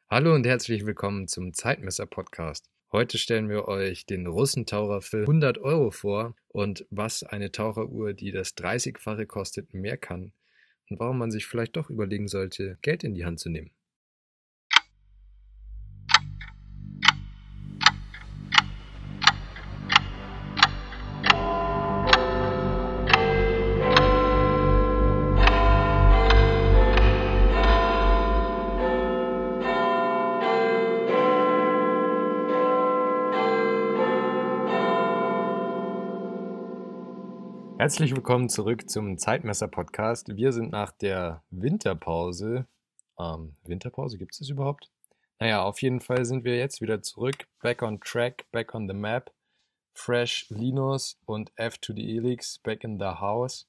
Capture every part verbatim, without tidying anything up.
Hallo und herzlich willkommen zum Zeitmesser-Podcast. Heute stellen wir euch den Russentaucher für hundert Euro vor und was eine Taucheruhr, die das dreißigfache kostet, mehr kann und warum man sich vielleicht doch überlegen sollte, Geld in die Hand zu nehmen. Herzlich willkommen zurück zum Zeitmesser-Podcast. Wir sind nach der Winterpause. Ähm, Winterpause, gibt es das überhaupt? Naja, auf jeden Fall sind wir jetzt wieder zurück. Back on track, back on the map. Fresh Linus und F to the Elix, back in the house.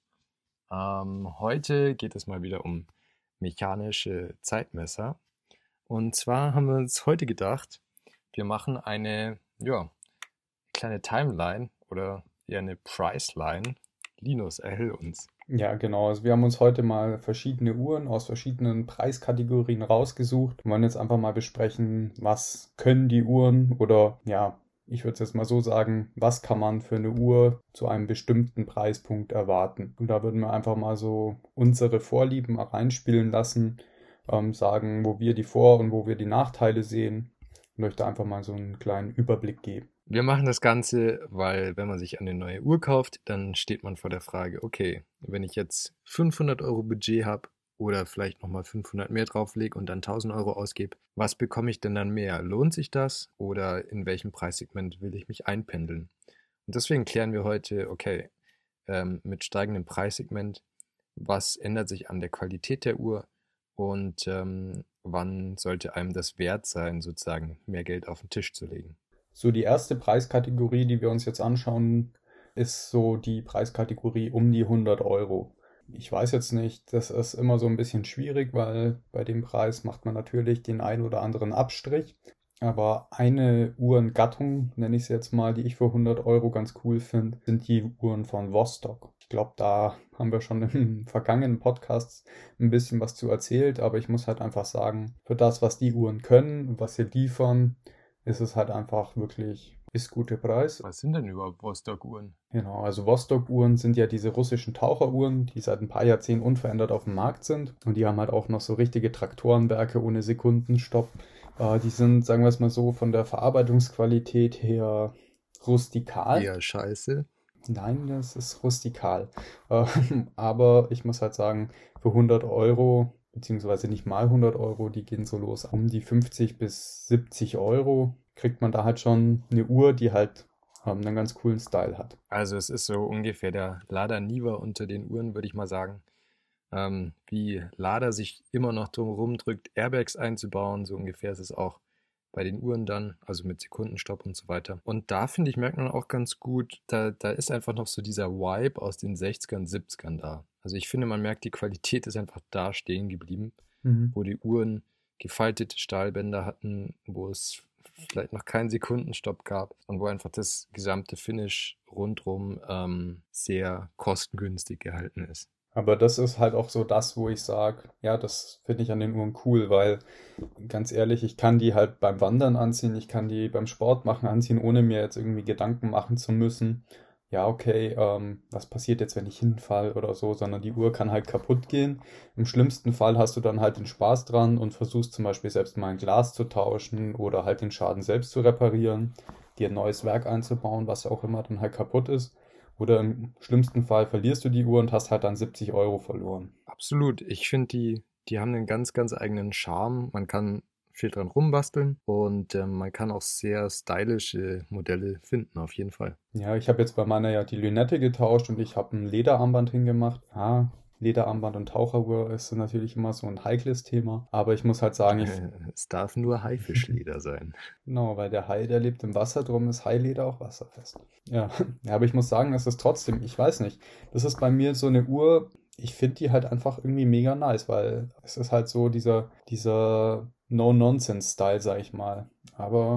Ähm, heute geht es mal wieder um mechanische Zeitmesser. Und zwar haben wir uns heute gedacht, wir machen eine ja, kleine Timeline oder eher eine Priceline. Linus, erhell uns. Ja, genau. Also wir haben uns heute mal verschiedene Uhren aus verschiedenen Preiskategorien rausgesucht und wollen jetzt einfach mal besprechen, was können die Uhren oder ja, ich würde es jetzt mal so sagen, was kann man für eine Uhr zu einem bestimmten Preispunkt erwarten. Und da würden wir einfach mal so unsere Vorlieben auch reinspielen lassen, ähm, sagen, wo wir die Vor- und wo wir die Nachteile sehen und euch da einfach mal so einen kleinen Überblick geben. Wir machen das Ganze, weil wenn man sich eine neue Uhr kauft, dann steht man vor der Frage, okay, wenn ich jetzt fünfhundert Euro Budget habe oder vielleicht nochmal fünfhundert mehr drauflege und dann tausend Euro ausgebe, was bekomme ich denn dann mehr? Lohnt sich das oder in welchem Preissegment will ich mich einpendeln? Und deswegen klären wir heute, okay, ähm, mit steigendem Preissegment, was ändert sich an der Qualität der Uhr und ähm, wann sollte einem das wert sein, sozusagen mehr Geld auf den Tisch zu legen? So, die erste Preiskategorie, die wir uns jetzt anschauen, ist so die Preiskategorie um die hundert Euro. Ich weiß jetzt nicht, das ist immer so ein bisschen schwierig, weil bei dem Preis macht man natürlich den ein oder anderen Abstrich. Aber eine Uhrengattung, nenne ich es jetzt mal, die ich für hundert Euro ganz cool finde, sind die Uhren von Vostok. Ich glaube, da haben wir schon im vergangenen Podcast ein bisschen was zu erzählt, aber ich muss halt einfach sagen, für das, was die Uhren können und was sie liefern, ist es halt einfach wirklich, ist guter Preis. Was sind denn überhaupt Vostok-Uhren? Genau, also Vostok-Uhren sind ja diese russischen Taucheruhren, die seit ein paar Jahrzehnten unverändert auf dem Markt sind. Und die haben halt auch noch so richtige Traktorenwerke ohne Sekundenstopp. Äh, die sind, sagen wir es mal so, von der Verarbeitungsqualität her rustikal. Eher scheiße. Nein, das ist rustikal. Äh, aber ich muss halt sagen, für hundert Euro, beziehungsweise nicht mal hundert Euro, die gehen so los um die fünfzig bis siebzig Euro, kriegt man da halt schon eine Uhr, die halt ähm, einen ganz coolen Style hat. Also es ist so ungefähr der Lada Niva unter den Uhren, würde ich mal sagen. Ähm, wie Lada sich immer noch drum rumdrückt, Airbags einzubauen, so ungefähr ist es auch bei den Uhren dann, also mit Sekundenstopp und so weiter. Und da finde ich, merkt man auch ganz gut, da, da ist einfach noch so dieser Vibe aus den sechzigern, siebzigern da. Also ich finde, man merkt, die Qualität ist einfach da stehen geblieben, Mhm. wo die Uhren gefaltete Stahlbänder hatten, wo es vielleicht noch keinen Sekundenstopp gab und wo einfach das gesamte Finish rundrum ähm, sehr kostengünstig gehalten ist. Aber das ist halt auch so das, wo ich sage, ja, das finde ich an den Uhren cool, weil ganz ehrlich, ich kann die halt beim Wandern anziehen, ich kann die beim Sport machen anziehen, ohne mir jetzt irgendwie Gedanken machen zu müssen. Ja, okay, ähm, was passiert jetzt, wenn ich hinfall oder so, sondern die Uhr kann halt kaputt gehen. Im schlimmsten Fall hast du dann halt den Spaß dran und versuchst zum Beispiel selbst mal ein Glas zu tauschen oder halt den Schaden selbst zu reparieren, dir ein neues Werk einzubauen, was auch immer dann halt kaputt ist. Oder im schlimmsten Fall verlierst du die Uhr und hast halt dann siebzig Euro verloren. Absolut. Ich finde, die, die haben einen ganz, ganz eigenen Charme. Man kann viel dran rumbasteln und ähm, man kann auch sehr stylische Modelle finden, auf jeden Fall. Ja, ich habe jetzt bei meiner ja die Lünette getauscht und ich habe ein Lederarmband hingemacht. Ja, Lederarmband und Taucheruhr ist natürlich immer so ein heikles Thema. Aber ich muss halt sagen, ich, Äh, es darf nur Haifischleder sein. genau, weil der Hai, der lebt im Wasser, drum ist Haileder auch wasserfest. Ja, ja, aber ich muss sagen, es ist trotzdem, ich weiß nicht, das ist bei mir so eine Uhr, ich finde die halt einfach irgendwie mega nice, weil es ist halt so dieser, dieser No-Nonsense-Style, sag ich mal. Aber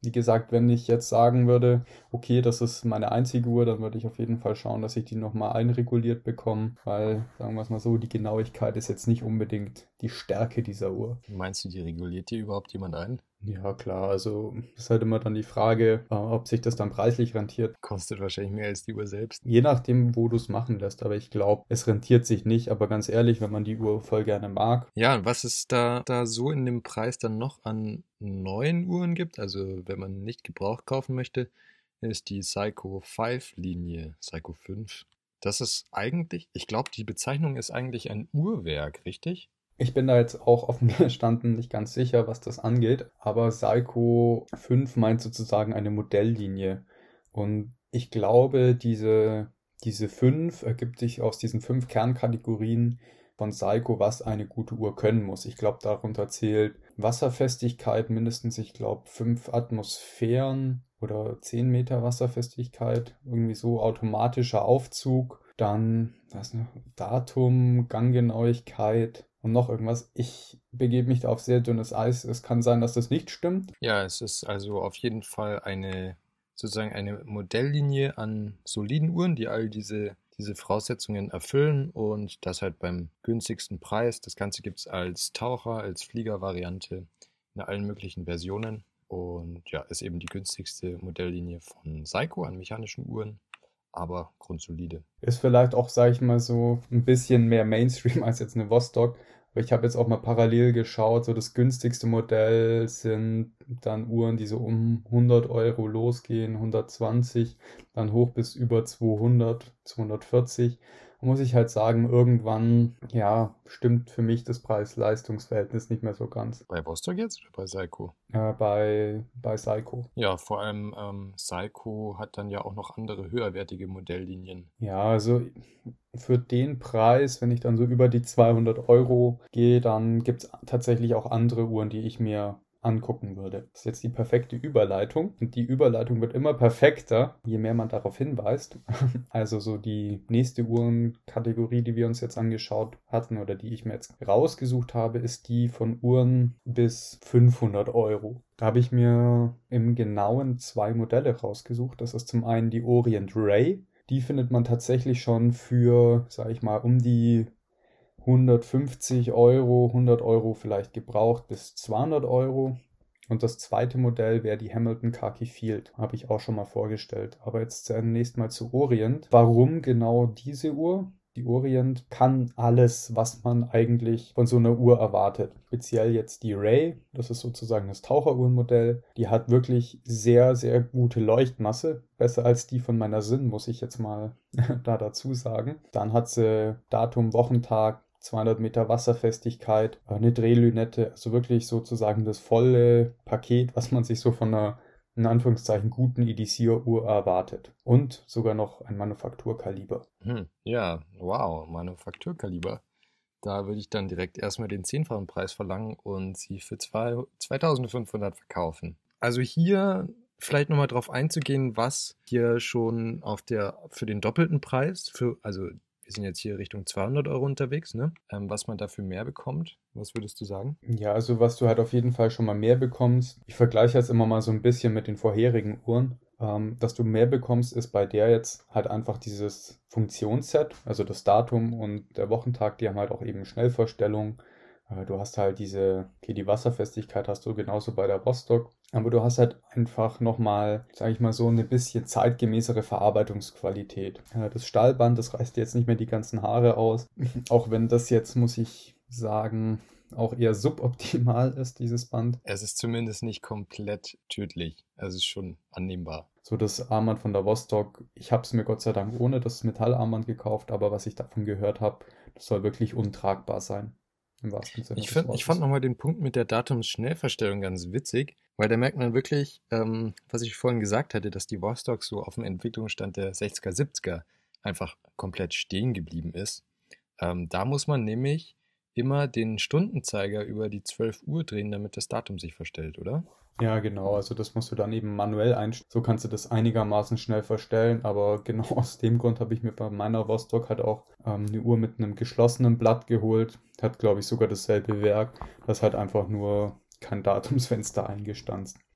Wie gesagt, wenn ich jetzt sagen würde, okay, das ist meine einzige Uhr, dann würde ich auf jeden Fall schauen, dass ich die nochmal einreguliert bekomme, weil, sagen wir es mal so, die Genauigkeit ist jetzt nicht unbedingt die Stärke dieser Uhr. Meinst du, die reguliert dir überhaupt jemand ein? Ja, klar, also ist halt immer dann die Frage, äh, ob sich das dann preislich rentiert. Kostet wahrscheinlich mehr als die Uhr selbst. Je nachdem, wo du es machen lässt, aber ich glaube, es rentiert sich nicht, aber ganz ehrlich, wenn man die Uhr voll gerne mag. Ja, und was es da, da so in dem Preis dann noch an neuen Uhren gibt, also wenn man nicht gebraucht kaufen möchte, ist die Seiko fünf Linie, Seiko fünf. Das ist eigentlich, ich glaube, die Bezeichnung ist eigentlich ein Uhrwerk, richtig? Ich bin da jetzt auch offen gestanden nicht ganz sicher, was das angeht, aber Seiko fünf meint sozusagen eine Modelllinie. Und ich glaube, diese, diese fünf ergibt sich aus diesen fünf Kernkategorien von Seiko, was eine gute Uhr können muss. Ich glaube, darunter zählt Wasserfestigkeit mindestens, ich glaube, fünf Atmosphären oder zehn Meter Wasserfestigkeit, irgendwie so automatischer Aufzug, dann, was noch, Datum, Ganggenauigkeit und noch irgendwas. Ich begebe mich da auf sehr dünnes Eis. Es kann sein, dass das nicht stimmt. Ja, es ist also auf jeden Fall eine, sozusagen eine Modelllinie an soliden Uhren, die all diese, diese Voraussetzungen erfüllen und das halt beim günstigsten Preis. Das Ganze gibt es als Taucher, als Fliegervariante in allen möglichen Versionen und ja, ist eben die günstigste Modelllinie von Seiko an mechanischen Uhren, aber grundsolide. Ist vielleicht auch, sage ich mal so, ein bisschen mehr Mainstream als jetzt eine Vostok. Aber ich habe jetzt auch mal parallel geschaut, so das günstigste Modell sind dann Uhren, die so um hundert Euro losgehen, hundertzwanzig, dann hoch bis über zweihundert, zweihundertvierzig. Da muss ich halt sagen, irgendwann, ja, stimmt für mich das Preis-Leistungs-Verhältnis nicht mehr so ganz. Bei Vostok jetzt oder bei Seiko? Äh, bei, bei Seiko. Ja, vor allem ähm, Seiko hat dann ja auch noch andere höherwertige Modelllinien. Ja, also für den Preis, wenn ich dann so über die zweihundert Euro gehe, dann gibt es tatsächlich auch andere Uhren, die ich mir angucken würde. Das ist jetzt die perfekte Überleitung. Und die Überleitung wird immer perfekter, je mehr man darauf hinweist. Also so die nächste Uhrenkategorie, die wir uns jetzt angeschaut hatten oder die ich mir jetzt rausgesucht habe, ist die von Uhren bis fünfhundert Euro. Da habe ich mir im Genauen zwei Modelle rausgesucht. Das ist zum einen die Orient Ray. Die findet man tatsächlich schon für, sage ich mal, um die hundertfünfzig Euro, hundert Euro vielleicht gebraucht bis zweihundert Euro. Und das zweite Modell wäre die Hamilton Khaki Field. Habe ich auch schon mal vorgestellt. Aber jetzt zunächst mal zu Orient. Warum genau diese Uhr? Die Orient kann alles, was man eigentlich von so einer Uhr erwartet. Speziell jetzt die Ray, das ist sozusagen das Taucheruhrenmodell. Die hat wirklich sehr, sehr gute Leuchtmasse. Besser als die von meiner Sinn, muss ich jetzt mal da dazu sagen. Dann hat sie Datum, Wochentag, zweihundert Meter Wasserfestigkeit, eine Drehlünette, also wirklich sozusagen das volle Paket, was man sich so von einer, in Anführungszeichen, guten Edicier-Uhr erwartet. Und sogar noch ein Manufakturkaliber. Hm, ja, wow, Manufakturkaliber. Da würde ich dann direkt erstmal den zehnfachen Preis verlangen und sie für zweitausendfünfhundert verkaufen. Also hier vielleicht nochmal drauf einzugehen, was hier schon auf der, für den doppelten Preis, für, also wir sind jetzt hier Richtung zweihundert Euro unterwegs, ne? Ähm, was man dafür mehr bekommt. Was würdest du sagen? Ja, also was du halt auf jeden Fall schon mal mehr bekommst. Ich vergleiche jetzt immer mal so ein bisschen mit den vorherigen Uhren. Ähm, dass du mehr bekommst, ist bei der jetzt halt einfach dieses Funktionsset, also das Datum und der Wochentag, die haben halt auch eben Schnellvorstellung. Äh, du hast halt diese, okay, die Wasserfestigkeit hast du genauso bei der Vostok. Aber du hast halt einfach nochmal, sage ich mal so, eine bisschen zeitgemäßere Verarbeitungsqualität. Äh, das Stahlband, das reißt dir jetzt nicht mehr die ganzen Haare aus. Auch wenn das jetzt, muss ich sagen, auch eher suboptimal ist, dieses Band. Es ist zumindest nicht komplett tödlich. Es ist schon annehmbar. So das Armband von der Vostok, ich habe es mir Gott sei Dank ohne das Metallarmband gekauft, aber was ich davon gehört habe, das soll wirklich untragbar sein. Im wahrsten Sinne Ich, des find, Wortes. ich fand nochmal den Punkt mit der Datumsschnellverstellung ganz witzig, weil da merkt man wirklich, ähm, was ich vorhin gesagt hatte, dass die Vostok so auf dem Entwicklungsstand der sechziger, siebziger einfach komplett stehen geblieben ist. Ähm, da muss man nämlich immer den Stundenzeiger über die zwölf Uhr drehen, damit das Datum sich verstellt, oder? Ja, genau. Also das musst du dann eben manuell einstellen. So kannst du das einigermaßen schnell verstellen. Aber genau aus dem Grund habe ich mir bei meiner Vostok halt auch ähm, eine Uhr mit einem geschlossenen Blatt geholt. Hat, glaube ich, sogar dasselbe Werk. Das halt einfach nur kein Datumsfenster eingestanzt.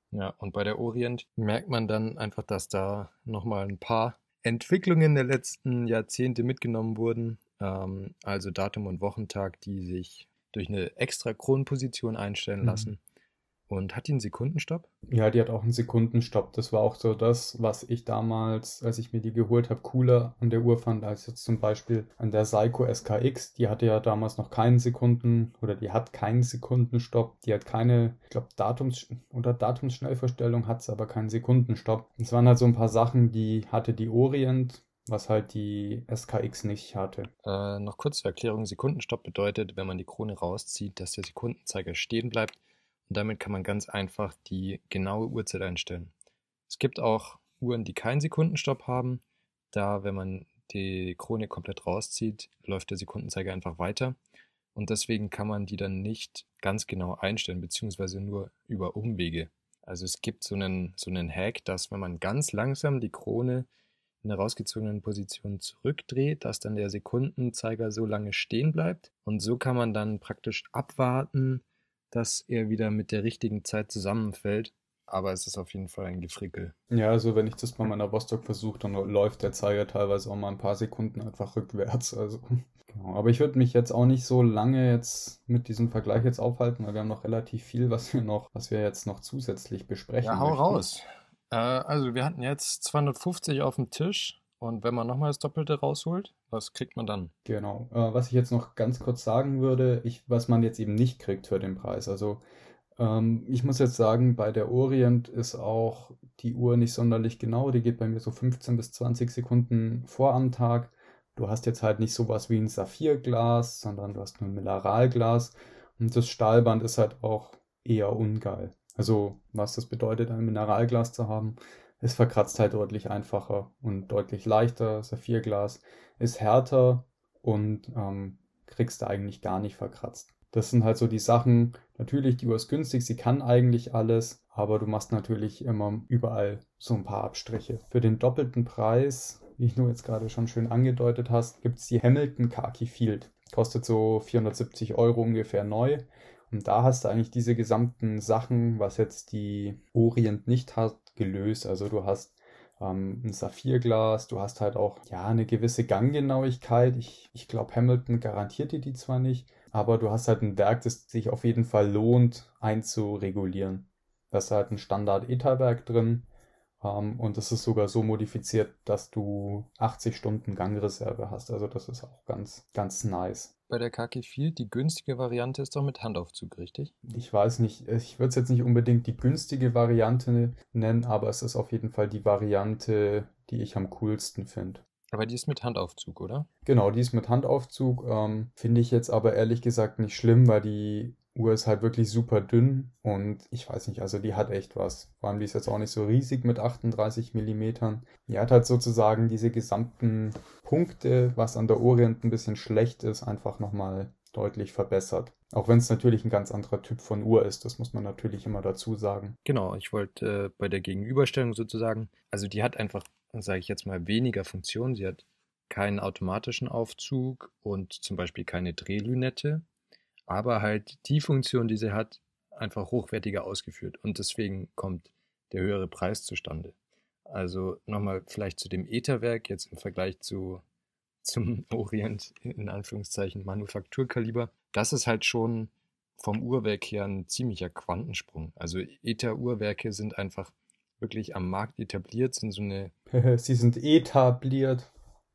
Ja, und bei der Orient merkt man dann einfach, dass da nochmal ein paar Entwicklungen der letzten Jahrzehnte mitgenommen wurden. Ähm, also Datum und Wochentag, die sich durch eine extra Kronposition einstellen Mhm. lassen. Und hat die einen Sekundenstopp? Ja, die hat auch einen Sekundenstopp. Das war auch so das, was ich damals, als ich mir die geholt habe, cooler an der Uhr fand, als jetzt zum Beispiel an der Seiko S K X. Die hatte ja damals noch keinen Sekunden oder die hat keinen Sekundenstopp. Die hat keine, ich glaube, Datums- oder Datumsschnellverstellung hat es, aber keinen Sekundenstopp. Es waren halt so ein paar Sachen, die hatte die Orient, was halt die S K X nicht hatte. Äh, noch kurz zur Erklärung: Sekundenstopp bedeutet, wenn man die Krone rauszieht, dass der Sekundenzeiger stehen bleibt. Und damit kann man ganz einfach die genaue Uhrzeit einstellen. Es gibt auch Uhren, die keinen Sekundenstopp haben. Da, wenn man die Krone komplett rauszieht, läuft der Sekundenzeiger einfach weiter. Und deswegen kann man die dann nicht ganz genau einstellen, beziehungsweise nur über Umwege. Also es gibt so einen, so einen Hack, dass wenn man ganz langsam die Krone in der rausgezogenen Position zurückdreht, dass dann der Sekundenzeiger so lange stehen bleibt. Und so kann man dann praktisch abwarten, dass er wieder mit der richtigen Zeit zusammenfällt. Aber es ist auf jeden Fall ein Gefrickel. Ja, also wenn ich das bei meiner Vostok versuche, dann läuft der Zeiger teilweise auch mal ein paar Sekunden einfach rückwärts. Also, genau. Aber ich würde mich jetzt auch nicht so lange jetzt mit diesem Vergleich jetzt aufhalten, weil wir haben noch relativ viel, was wir noch, was wir jetzt noch zusätzlich Ja, besprechen hau möchten. raus. Äh, also wir hatten jetzt zweihundertfünfzig auf dem Tisch und wenn man nochmal das Doppelte rausholt, was kriegt man dann? Genau. Äh, was ich jetzt noch ganz kurz sagen würde, ich, was man jetzt eben nicht kriegt für den Preis. Also ähm, ich muss jetzt sagen, bei der Orient ist auch die Uhr nicht sonderlich genau. Die geht bei mir so fünfzehn bis zwanzig Sekunden vor am Tag. Du hast jetzt halt nicht sowas wie ein Saphirglas, sondern du hast nur ein Mineralglas. Und das Stahlband ist halt auch eher ungeil. Also, was das bedeutet, ein Mineralglas zu haben, es verkratzt halt deutlich einfacher und deutlich leichter. Saphirglas ist härter und ähm, kriegst du eigentlich gar nicht verkratzt. Das sind halt so die Sachen. Natürlich, die Uhr ist günstig, sie kann eigentlich alles, aber du machst natürlich immer überall so ein paar Abstriche. Für den doppelten Preis, wie du jetzt gerade schon schön angedeutet hast, gibt es die Hamilton Khaki Field. Kostet so vierhundertsiebzig Euro ungefähr neu. Und da hast du eigentlich diese gesamten Sachen, was jetzt die Orient nicht hat, gelöst. Also du hast ähm, ein Saphirglas, du hast halt auch ja eine gewisse Ganggenauigkeit. Ich, ich glaube, Hamilton garantiert dir die zwar nicht, aber du hast halt ein Werk, das sich auf jeden Fall lohnt einzuregulieren. Da ist halt ein Standard-E T A-Werk drin, ähm, und das ist sogar so modifiziert, dass du achtzig Stunden Gangreserve hast. Also das ist auch ganz, ganz nice. Bei der Khaki Field, die günstige Variante ist doch mit Handaufzug, richtig? Ich weiß nicht, ich würde es jetzt nicht unbedingt die günstige Variante nennen, aber es ist auf jeden Fall die Variante, die ich am coolsten finde. Aber die ist mit Handaufzug, oder? Genau, die ist mit Handaufzug. Ähm, finde ich jetzt aber ehrlich gesagt nicht schlimm, weil die Uhr ist halt wirklich super dünn und ich weiß nicht, also die hat echt was. Vor allem die ist jetzt auch nicht so riesig mit achtunddreißig Millimetern. Die hat halt sozusagen diese gesamten Punkte, was an der Orient ein bisschen schlecht ist, einfach nochmal deutlich verbessert. Auch wenn es natürlich ein ganz anderer Typ von Uhr ist, das muss man natürlich immer dazu sagen. Genau, ich wollte äh, bei der Gegenüberstellung sozusagen, also die hat einfach, sage ich jetzt mal, weniger Funktion. Sie hat keinen automatischen Aufzug und zum Beispiel keine Drehlünette, aber halt die Funktion, die sie hat, einfach hochwertiger ausgeführt und deswegen kommt der höhere Preis zustande. Also nochmal vielleicht zu dem Etherwerk, jetzt im Vergleich zu, zum Orient, in Anführungszeichen, Manufakturkaliber. Das ist halt schon vom Uhrwerk her ein ziemlicher Quantensprung. Also Ether-Uhrwerke sind einfach wirklich am Markt etabliert, sind so eine, Sie sind etabliert.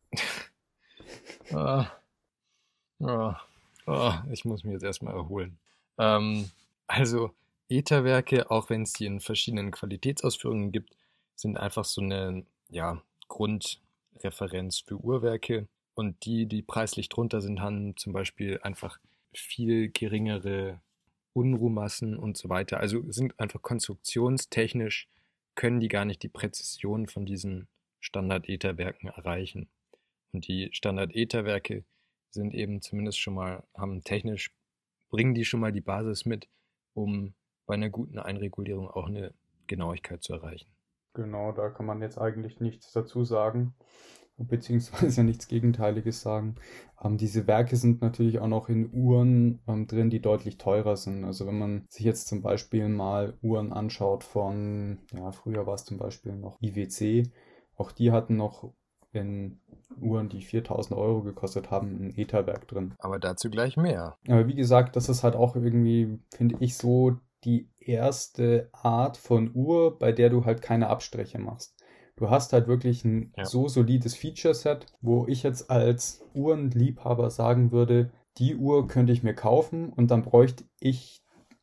ah, ah, ah, ich muss mich jetzt erstmal erholen. Ähm, also Ether-Werke, auch wenn es die in verschiedenen Qualitätsausführungen gibt, sind einfach so eine, ja, Grundreferenz für Uhrwerke. Und die, die preislich drunter sind, haben zum Beispiel einfach viel geringere Unruhmassen und so weiter. Also sind einfach konstruktionstechnisch, können die gar nicht die Präzision von diesen Standard-Ether-Werken erreichen. Und die Standard-Ether-Werke sind eben zumindest schon mal, haben technisch, bringen die schon mal die Basis mit, um bei einer guten Einregulierung auch eine Genauigkeit zu erreichen. Genau, da kann man jetzt eigentlich nichts dazu sagen. beziehungsweise nichts Gegenteiliges sagen. Ähm, diese Werke sind natürlich auch noch in Uhren ähm, drin, die deutlich teurer sind. Also wenn man sich jetzt zum Beispiel mal Uhren anschaut von, ja, früher war es zum Beispiel noch I W C, auch die hatten noch in Uhren, die viertausend Euro gekostet haben, ein Etherwerk drin. Aber dazu gleich mehr. Aber wie gesagt, das ist halt auch irgendwie, finde ich, so die erste Art von Uhr, bei der du halt keine Abstriche machst. Du hast halt wirklich ein Ja. so solides Feature-Set, wo ich jetzt als Uhrenliebhaber sagen würde, die Uhr könnte ich mir kaufen und dann bräuchte ich,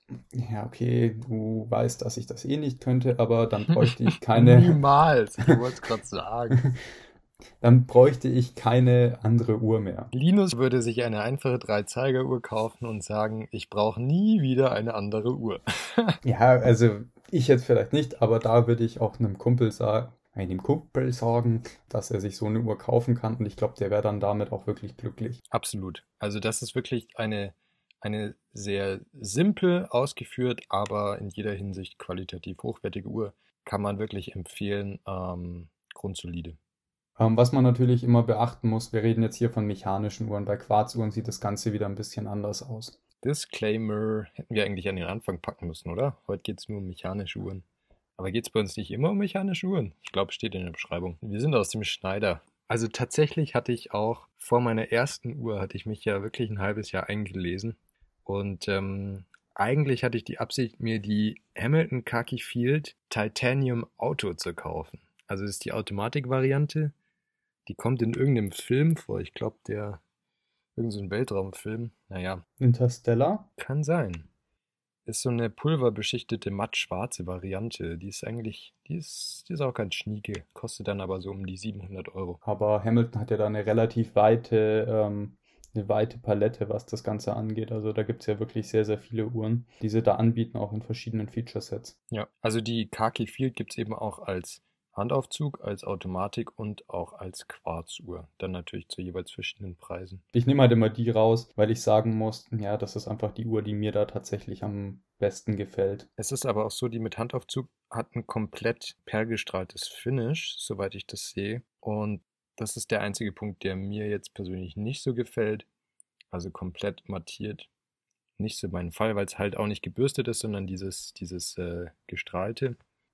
ja okay, du weißt, dass ich das eh nicht könnte, aber dann bräuchte ich keine, Niemals. Ich wollte es gerade sagen. dann bräuchte ich keine andere Uhr mehr. Linus würde sich eine einfache Dreizeigeruhr kaufen und sagen, ich brauche nie wieder eine andere Uhr. Ja, also ich jetzt vielleicht nicht, aber da würde ich auch einem Kumpel sagen, einem Kumpel sagen, dass er sich so eine Uhr kaufen kann und ich glaube, der wäre dann damit auch wirklich glücklich. Absolut. Also das ist wirklich eine, eine sehr simpel ausgeführt, aber in jeder Hinsicht qualitativ hochwertige Uhr. Kann man wirklich empfehlen. Ähm, grundsolide. Ähm, was man natürlich immer beachten muss, wir reden jetzt hier von mechanischen Uhren, bei Quarzuhren sieht das Ganze wieder ein bisschen anders aus. Disclaimer hätten wir eigentlich an den Anfang packen müssen, oder? Heute geht es nur um mechanische Uhren. Aber geht es bei uns nicht immer um mechanische Uhren? Ich glaube, steht in der Beschreibung. Wir sind aus dem Schneider. Also tatsächlich hatte ich auch vor meiner ersten Uhr, hatte ich mich ja wirklich ein halbes Jahr eingelesen. Und ähm, eigentlich hatte ich die Absicht, mir die Hamilton Khaki Field Titanium Auto zu kaufen. Also das ist die Automatik-Variante. Die kommt in irgendeinem Film vor. Ich glaube, der irgend so ein Weltraumfilm. Naja, Interstellar? kann sein. Ist so eine pulverbeschichtete matt-schwarze Variante. Die ist eigentlich, die ist, die ist auch ganz schnieke. Kostet dann aber so um die siebenhundert Euro. Aber Hamilton hat ja da eine relativ weite, ähm, eine weite Palette, was das Ganze angeht. Also da gibt es ja wirklich sehr, sehr viele Uhren, die sie da anbieten, auch in verschiedenen Feature-Sets. Ja, also die Khaki Field gibt es eben auch als Handaufzug, als Automatik und auch als Quarzuhr. Dann natürlich zu jeweils verschiedenen Preisen. Ich nehme halt immer die raus, weil ich sagen muss, ja, das ist einfach die Uhr, die mir da tatsächlich am besten gefällt. Es ist aber auch so, die mit Handaufzug hat ein komplett perlgestrahltes Finish, soweit ich das sehe. Und das ist der einzige Punkt, der mir jetzt persönlich nicht so gefällt. Also komplett mattiert. Nicht so mein Fall, weil es halt auch nicht gebürstet ist, sondern dieses, dieses äh, gestrahlte.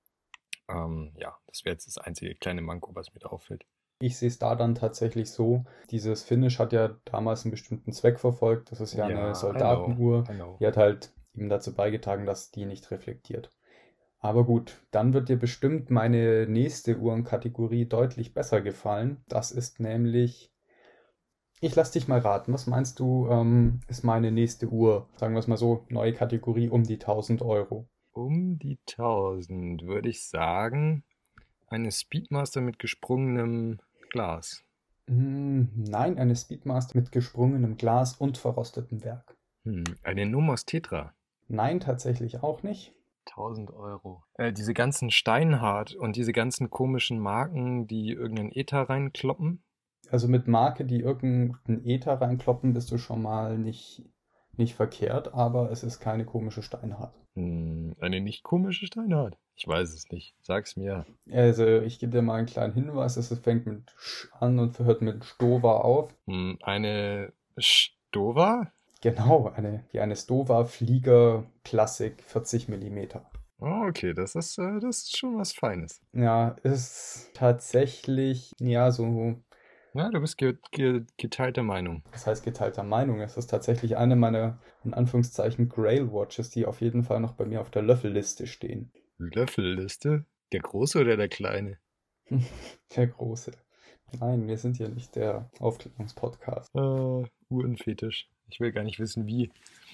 Ähm, ja, das wäre jetzt das einzige kleine Manko, was mir da auffällt. Ich sehe es da dann tatsächlich so, dieses Finish hat ja damals einen bestimmten Zweck verfolgt. Das ist ja Ja, eine I Soldatenuhr. know, I know. Die hat halt eben dazu beigetragen, dass die nicht reflektiert. Aber gut, dann wird dir bestimmt meine nächste Uhrenkategorie deutlich besser gefallen. Das ist nämlich, ich lass dich mal raten, was meinst du, ähm, ist meine nächste Uhr? Sagen wir es mal so, neue Kategorie um die tausend Euro. Um die tausend würde ich sagen, eine Speedmaster mit gesprungenem Glas. Hm, nein, eine Speedmaster mit gesprungenem Glas und verrostetem Werk. Hm, eine Nomos Tetra. Nein, tatsächlich auch nicht. tausend Euro. Äh, diese ganzen Steinhardt und diese ganzen komischen Marken, die irgendeinen Ether reinkloppen. Also mit Marke, die irgendeinen Ether reinkloppen, bist du schon mal nicht, nicht verkehrt, aber es ist keine komische Steinhardt. Hm, eine nicht komische Steinhardt. Ich weiß es nicht. Sag's mir. Also ich gebe dir mal einen kleinen Hinweis, es fängt mit Sch an und hört mit Stova auf. Hm, eine Stova? Genau, eine, ja, eine Stova Flieger Classic vierzig Millimeter. Oh, okay, das ist, äh, das ist schon was Feines. Ja, ist tatsächlich, ja, so, Ja, du bist ge ge geteilter Meinung. das heißt geteilter Meinung. Es ist tatsächlich eine meiner, in Anführungszeichen, Grail Watches, die auf jeden Fall noch bei mir auf der Löffelliste stehen. Löffelliste? Der große oder der kleine? Der große. Nein, wir sind hier nicht der Aufklärungspodcast. Äh, Uhrenfetisch. Ich will gar nicht wissen, wie.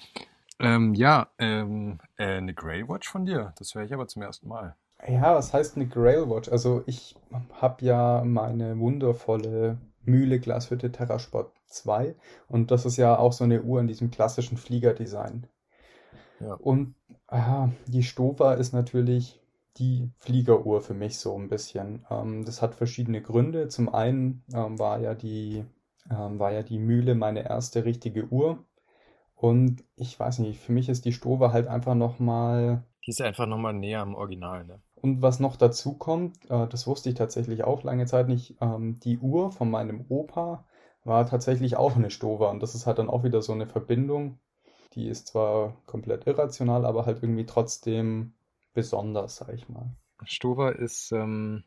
Ähm, ja, ähm, äh, eine Grey Watch von dir. Das höre ich aber zum ersten Mal. Ja, was heißt eine Grail Watch? Also ich habe ja meine wundervolle Mühle Glashütte Terrasport zwei und das ist ja auch so eine Uhr in diesem klassischen Fliegerdesign. Ja. Und ah, die Stova ist natürlich die Fliegeruhr für mich so ein bisschen. Ähm, das hat verschiedene Gründe. Zum einen ähm, war ja die, ähm, war ja die Mühle meine erste richtige Uhr. Und ich weiß nicht, für mich ist die Stova halt einfach nochmal, Die ist einfach nochmal näher am Original, ne? Und was noch dazu kommt, äh, das wusste ich tatsächlich auch lange Zeit nicht, ähm, die Uhr von meinem Opa war tatsächlich auch eine Stowa. Und das ist halt dann auch wieder so eine Verbindung, die ist zwar komplett irrational, aber halt irgendwie trotzdem besonders, sag ich mal. Stowa ist, ähm,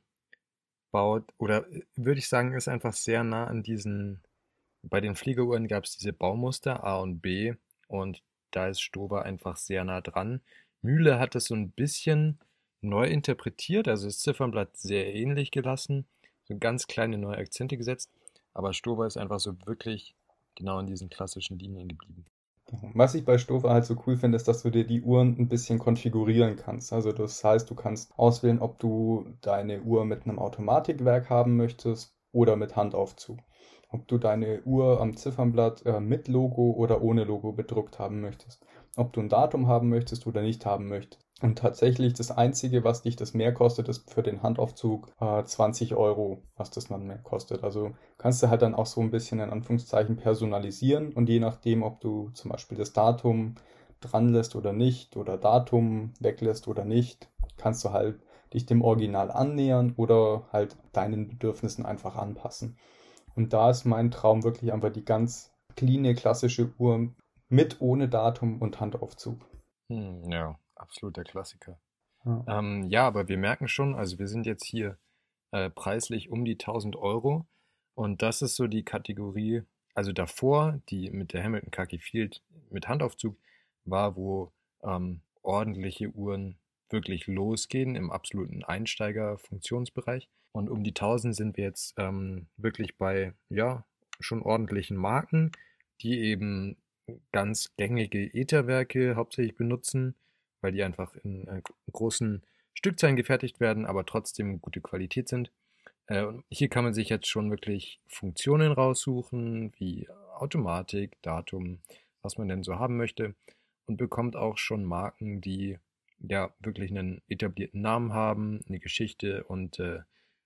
baut, oder äh, würde ich sagen, ist einfach sehr nah an diesen, bei den Fliegeruhren gab es diese Baumuster A und B und da ist Stowa einfach sehr nah dran. Mühle hat es so ein bisschen neu interpretiert, also das Ziffernblatt sehr ähnlich gelassen, so ganz kleine neue Akzente gesetzt, aber Stowa ist einfach so wirklich genau in diesen klassischen Linien geblieben. Was ich bei Stowa halt so cool finde, ist, dass du dir die Uhren ein bisschen konfigurieren kannst. Also das heißt, du kannst auswählen, ob du deine Uhr mit einem Automatikwerk haben möchtest oder mit Handaufzug. Ob du deine Uhr am Ziffernblatt äh, mit Logo oder ohne Logo bedruckt haben möchtest. Ob du ein Datum haben möchtest oder nicht haben möchtest. Und tatsächlich das Einzige, was dich das mehr kostet, ist für den Handaufzug äh, zwanzig Euro, was das dann mehr kostet. Also kannst du halt dann auch so ein bisschen in Anführungszeichen personalisieren und je nachdem, ob du zum Beispiel das Datum dran lässt oder nicht oder Datum weglässt oder nicht, kannst du halt dich dem Original annähern oder halt deinen Bedürfnissen einfach anpassen. Und da ist mein Traum wirklich einfach die ganz cleane, klassische Uhr mit ohne Datum und Handaufzug. Hm, ja, absoluter Klassiker. Ja. Ähm, ja, aber wir merken schon, also wir sind jetzt hier äh, preislich um die tausend Euro und das ist so die Kategorie, also davor, die mit der Hamilton Khaki Field mit Handaufzug war, wo ähm, ordentliche Uhren wirklich losgehen im absoluten Einsteiger-Funktionsbereich. Und um die tausend sind wir jetzt ähm, wirklich bei, ja, schon ordentlichen Marken, die eben ganz gängige Etherwerke hauptsächlich benutzen, weil die einfach in äh, großen Stückzahlen gefertigt werden, aber trotzdem gute Qualität sind. Äh, und hier kann man sich jetzt schon wirklich Funktionen raussuchen, wie Automatik, Datum, was man denn so haben möchte und bekommt auch schon Marken, die ja wirklich einen etablierten Namen haben, eine Geschichte und äh,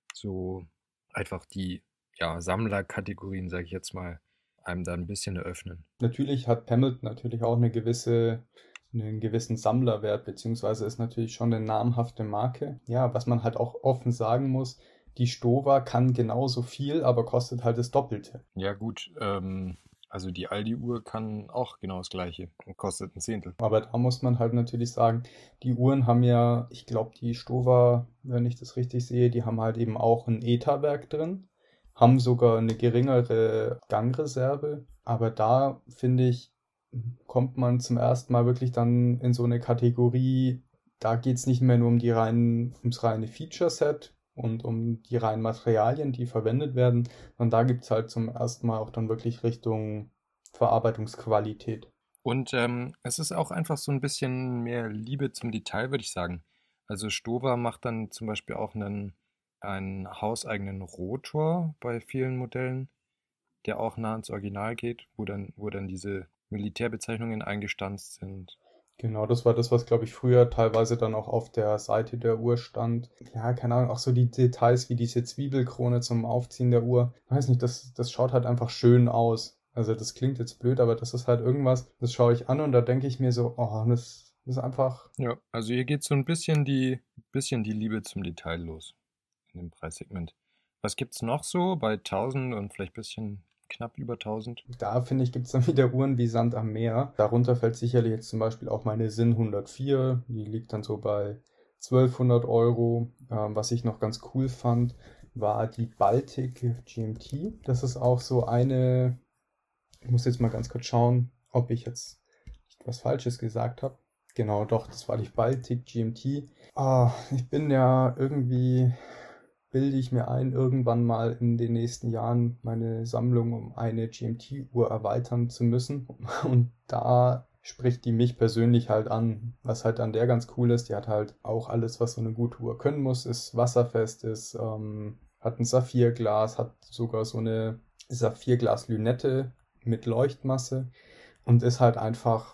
so einfach die ja, Sammlerkategorien, sage ich jetzt mal, einem da ein bisschen eröffnen. Natürlich hat Hamilton natürlich auch eine gewisse, einen gewissen Sammlerwert, beziehungsweise ist natürlich schon eine namhafte Marke. Ja, was man halt auch offen sagen muss, die Stowa kann genauso viel, aber kostet halt das Doppelte. Ja gut, ähm, also die Aldi-Uhr kann auch genau das Gleiche und kostet ein Zehntel. Aber da muss man halt natürlich sagen, die Uhren haben ja, ich glaube, die Stowa, wenn ich das richtig sehe, die haben halt eben auch ein Etherwerk drin, haben sogar eine geringere Gangreserve. Aber da, finde ich, kommt man zum ersten Mal wirklich dann in so eine Kategorie, da geht es nicht mehr nur um die reinen, ums reine Feature-Set und um die reinen Materialien, die verwendet werden, sondern da gibt es halt zum ersten Mal auch dann wirklich Richtung Verarbeitungsqualität. Und ähm, es ist auch einfach so ein bisschen mehr Liebe zum Detail, würde ich sagen. Also Stowa macht dann zum Beispiel auch einen, einen hauseigenen Rotor bei vielen Modellen, der auch nah ans Original geht, wo dann, wo dann diese Militärbezeichnungen eingestanzt sind. Genau, das war das, was, glaube ich, früher teilweise dann auch auf der Seite der Uhr stand. Ja, keine Ahnung, auch so die Details wie diese Zwiebelkrone zum Aufziehen der Uhr. Ich weiß nicht, das, das schaut halt einfach schön aus. Also das klingt jetzt blöd, aber das ist halt irgendwas, das schaue ich an und da denke ich mir so, oh, das ist einfach. Ja, also hier geht so ein bisschen die, bisschen die Liebe zum Detail los in dem Preissegment. Was gibt's noch so bei tausend und vielleicht bisschen knapp über tausend? Da finde ich, gibt es dann wieder Uhren wie Sand am Meer. Darunter fällt sicherlich jetzt zum Beispiel auch meine Sinn hundertvier. Die liegt dann so bei zwölfhundert Euro. Ähm, was ich noch ganz cool fand, war die Baltic G M T. Das ist auch so eine. Ich muss jetzt mal ganz kurz schauen, ob ich jetzt nicht was Falsches gesagt habe. Genau, doch, das war die Baltic G M T. Ah, ich bin ja irgendwie, bilde ich mir ein, irgendwann mal in den nächsten Jahren meine Sammlung um eine G M T-Uhr erweitern zu müssen. Und da spricht die mich persönlich halt an. Was halt an der ganz cool ist, die hat halt auch alles, was so eine gute Uhr können muss, ist wasserfest, ist, ähm, hat ein Saphirglas, hat sogar so eine Saphirglas-Lünette mit Leuchtmasse und ist halt einfach,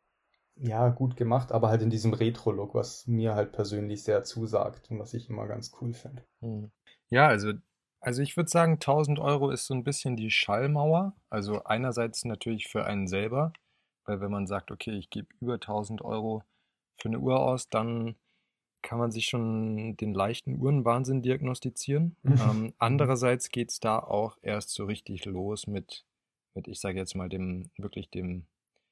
ja, gut gemacht, aber halt in diesem Retro-Look, was mir halt persönlich sehr zusagt und was ich immer ganz cool finde. Hm. Ja, also, also ich würde sagen, tausend Euro ist so ein bisschen die Schallmauer. Also einerseits natürlich für einen selber, weil wenn man sagt, okay, ich gebe über tausend Euro für eine Uhr aus, dann kann man sich schon den leichten Uhrenwahnsinn diagnostizieren. ähm, andererseits geht es da auch erst so richtig los mit, mit ich sage jetzt mal, dem wirklich dem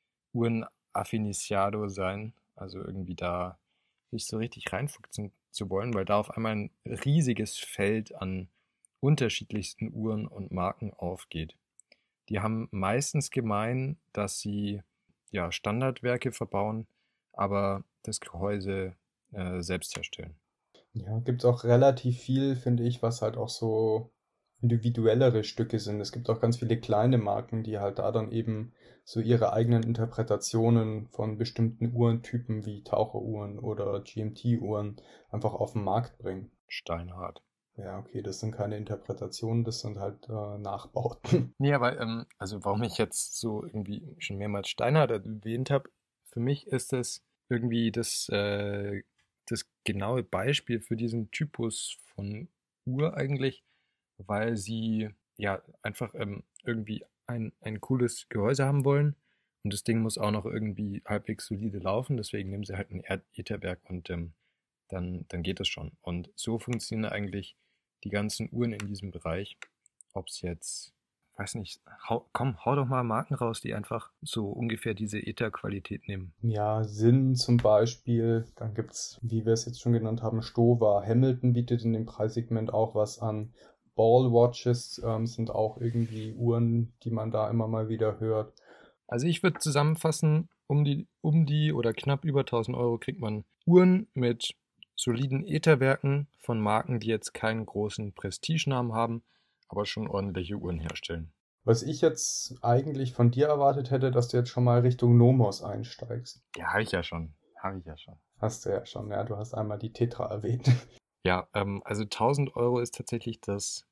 Uhrenaffiniciado sein. Also irgendwie da sich so richtig reinfuchsen zu wollen, weil da auf einmal ein riesiges Feld an unterschiedlichsten Uhren und Marken aufgeht. Die haben meistens gemein, dass sie ja Standardwerke verbauen, aber das Gehäuse äh, selbst herstellen. Ja, gibt es auch relativ viel, finde ich, was halt auch so individuellere Stücke sind. Es gibt auch ganz viele kleine Marken, die halt da dann eben so ihre eigenen Interpretationen von bestimmten Uhrentypen wie Taucheruhren oder G M T-Uhren einfach auf den Markt bringen. Steinhart. Ja, okay, das sind keine Interpretationen, das sind halt äh, Nachbauten. Nee, aber ähm, also warum ich jetzt so irgendwie schon mehrmals Steinhart erwähnt habe, für mich ist das irgendwie das, äh, das genaue Beispiel für diesen Typus von Uhr eigentlich, weil sie ja einfach ähm, irgendwie ein, ein cooles Gehäuse haben wollen und das Ding muss auch noch irgendwie halbwegs solide laufen, deswegen nehmen sie halt ein Etherberg und ähm, dann, dann geht es schon. Und so funktionieren eigentlich die ganzen Uhren in diesem Bereich. Ob es jetzt, weiß nicht, hau, komm, hau doch mal Marken raus, die einfach so ungefähr diese Ether-Qualität nehmen. Ja, Sinn zum Beispiel. Dann gibt es, wie wir es jetzt schon genannt haben, Stowa. Hamilton bietet in dem Preissegment auch was an. Ball-Watches ähm, sind auch irgendwie Uhren, die man da immer mal wieder hört. Also ich würde zusammenfassen, um die, um die oder knapp über tausend Euro kriegt man Uhren mit soliden Etherwerken von Marken, die jetzt keinen großen Prestigenamen haben, aber schon ordentliche Uhren herstellen. Was ich jetzt eigentlich von dir erwartet hätte, dass du jetzt schon mal Richtung Nomos einsteigst. Ja, habe ich ja schon. Habe ich ja schon. Hast du ja schon, ja. Du hast einmal die Tetra erwähnt. Ja, ähm, also tausend Euro ist tatsächlich das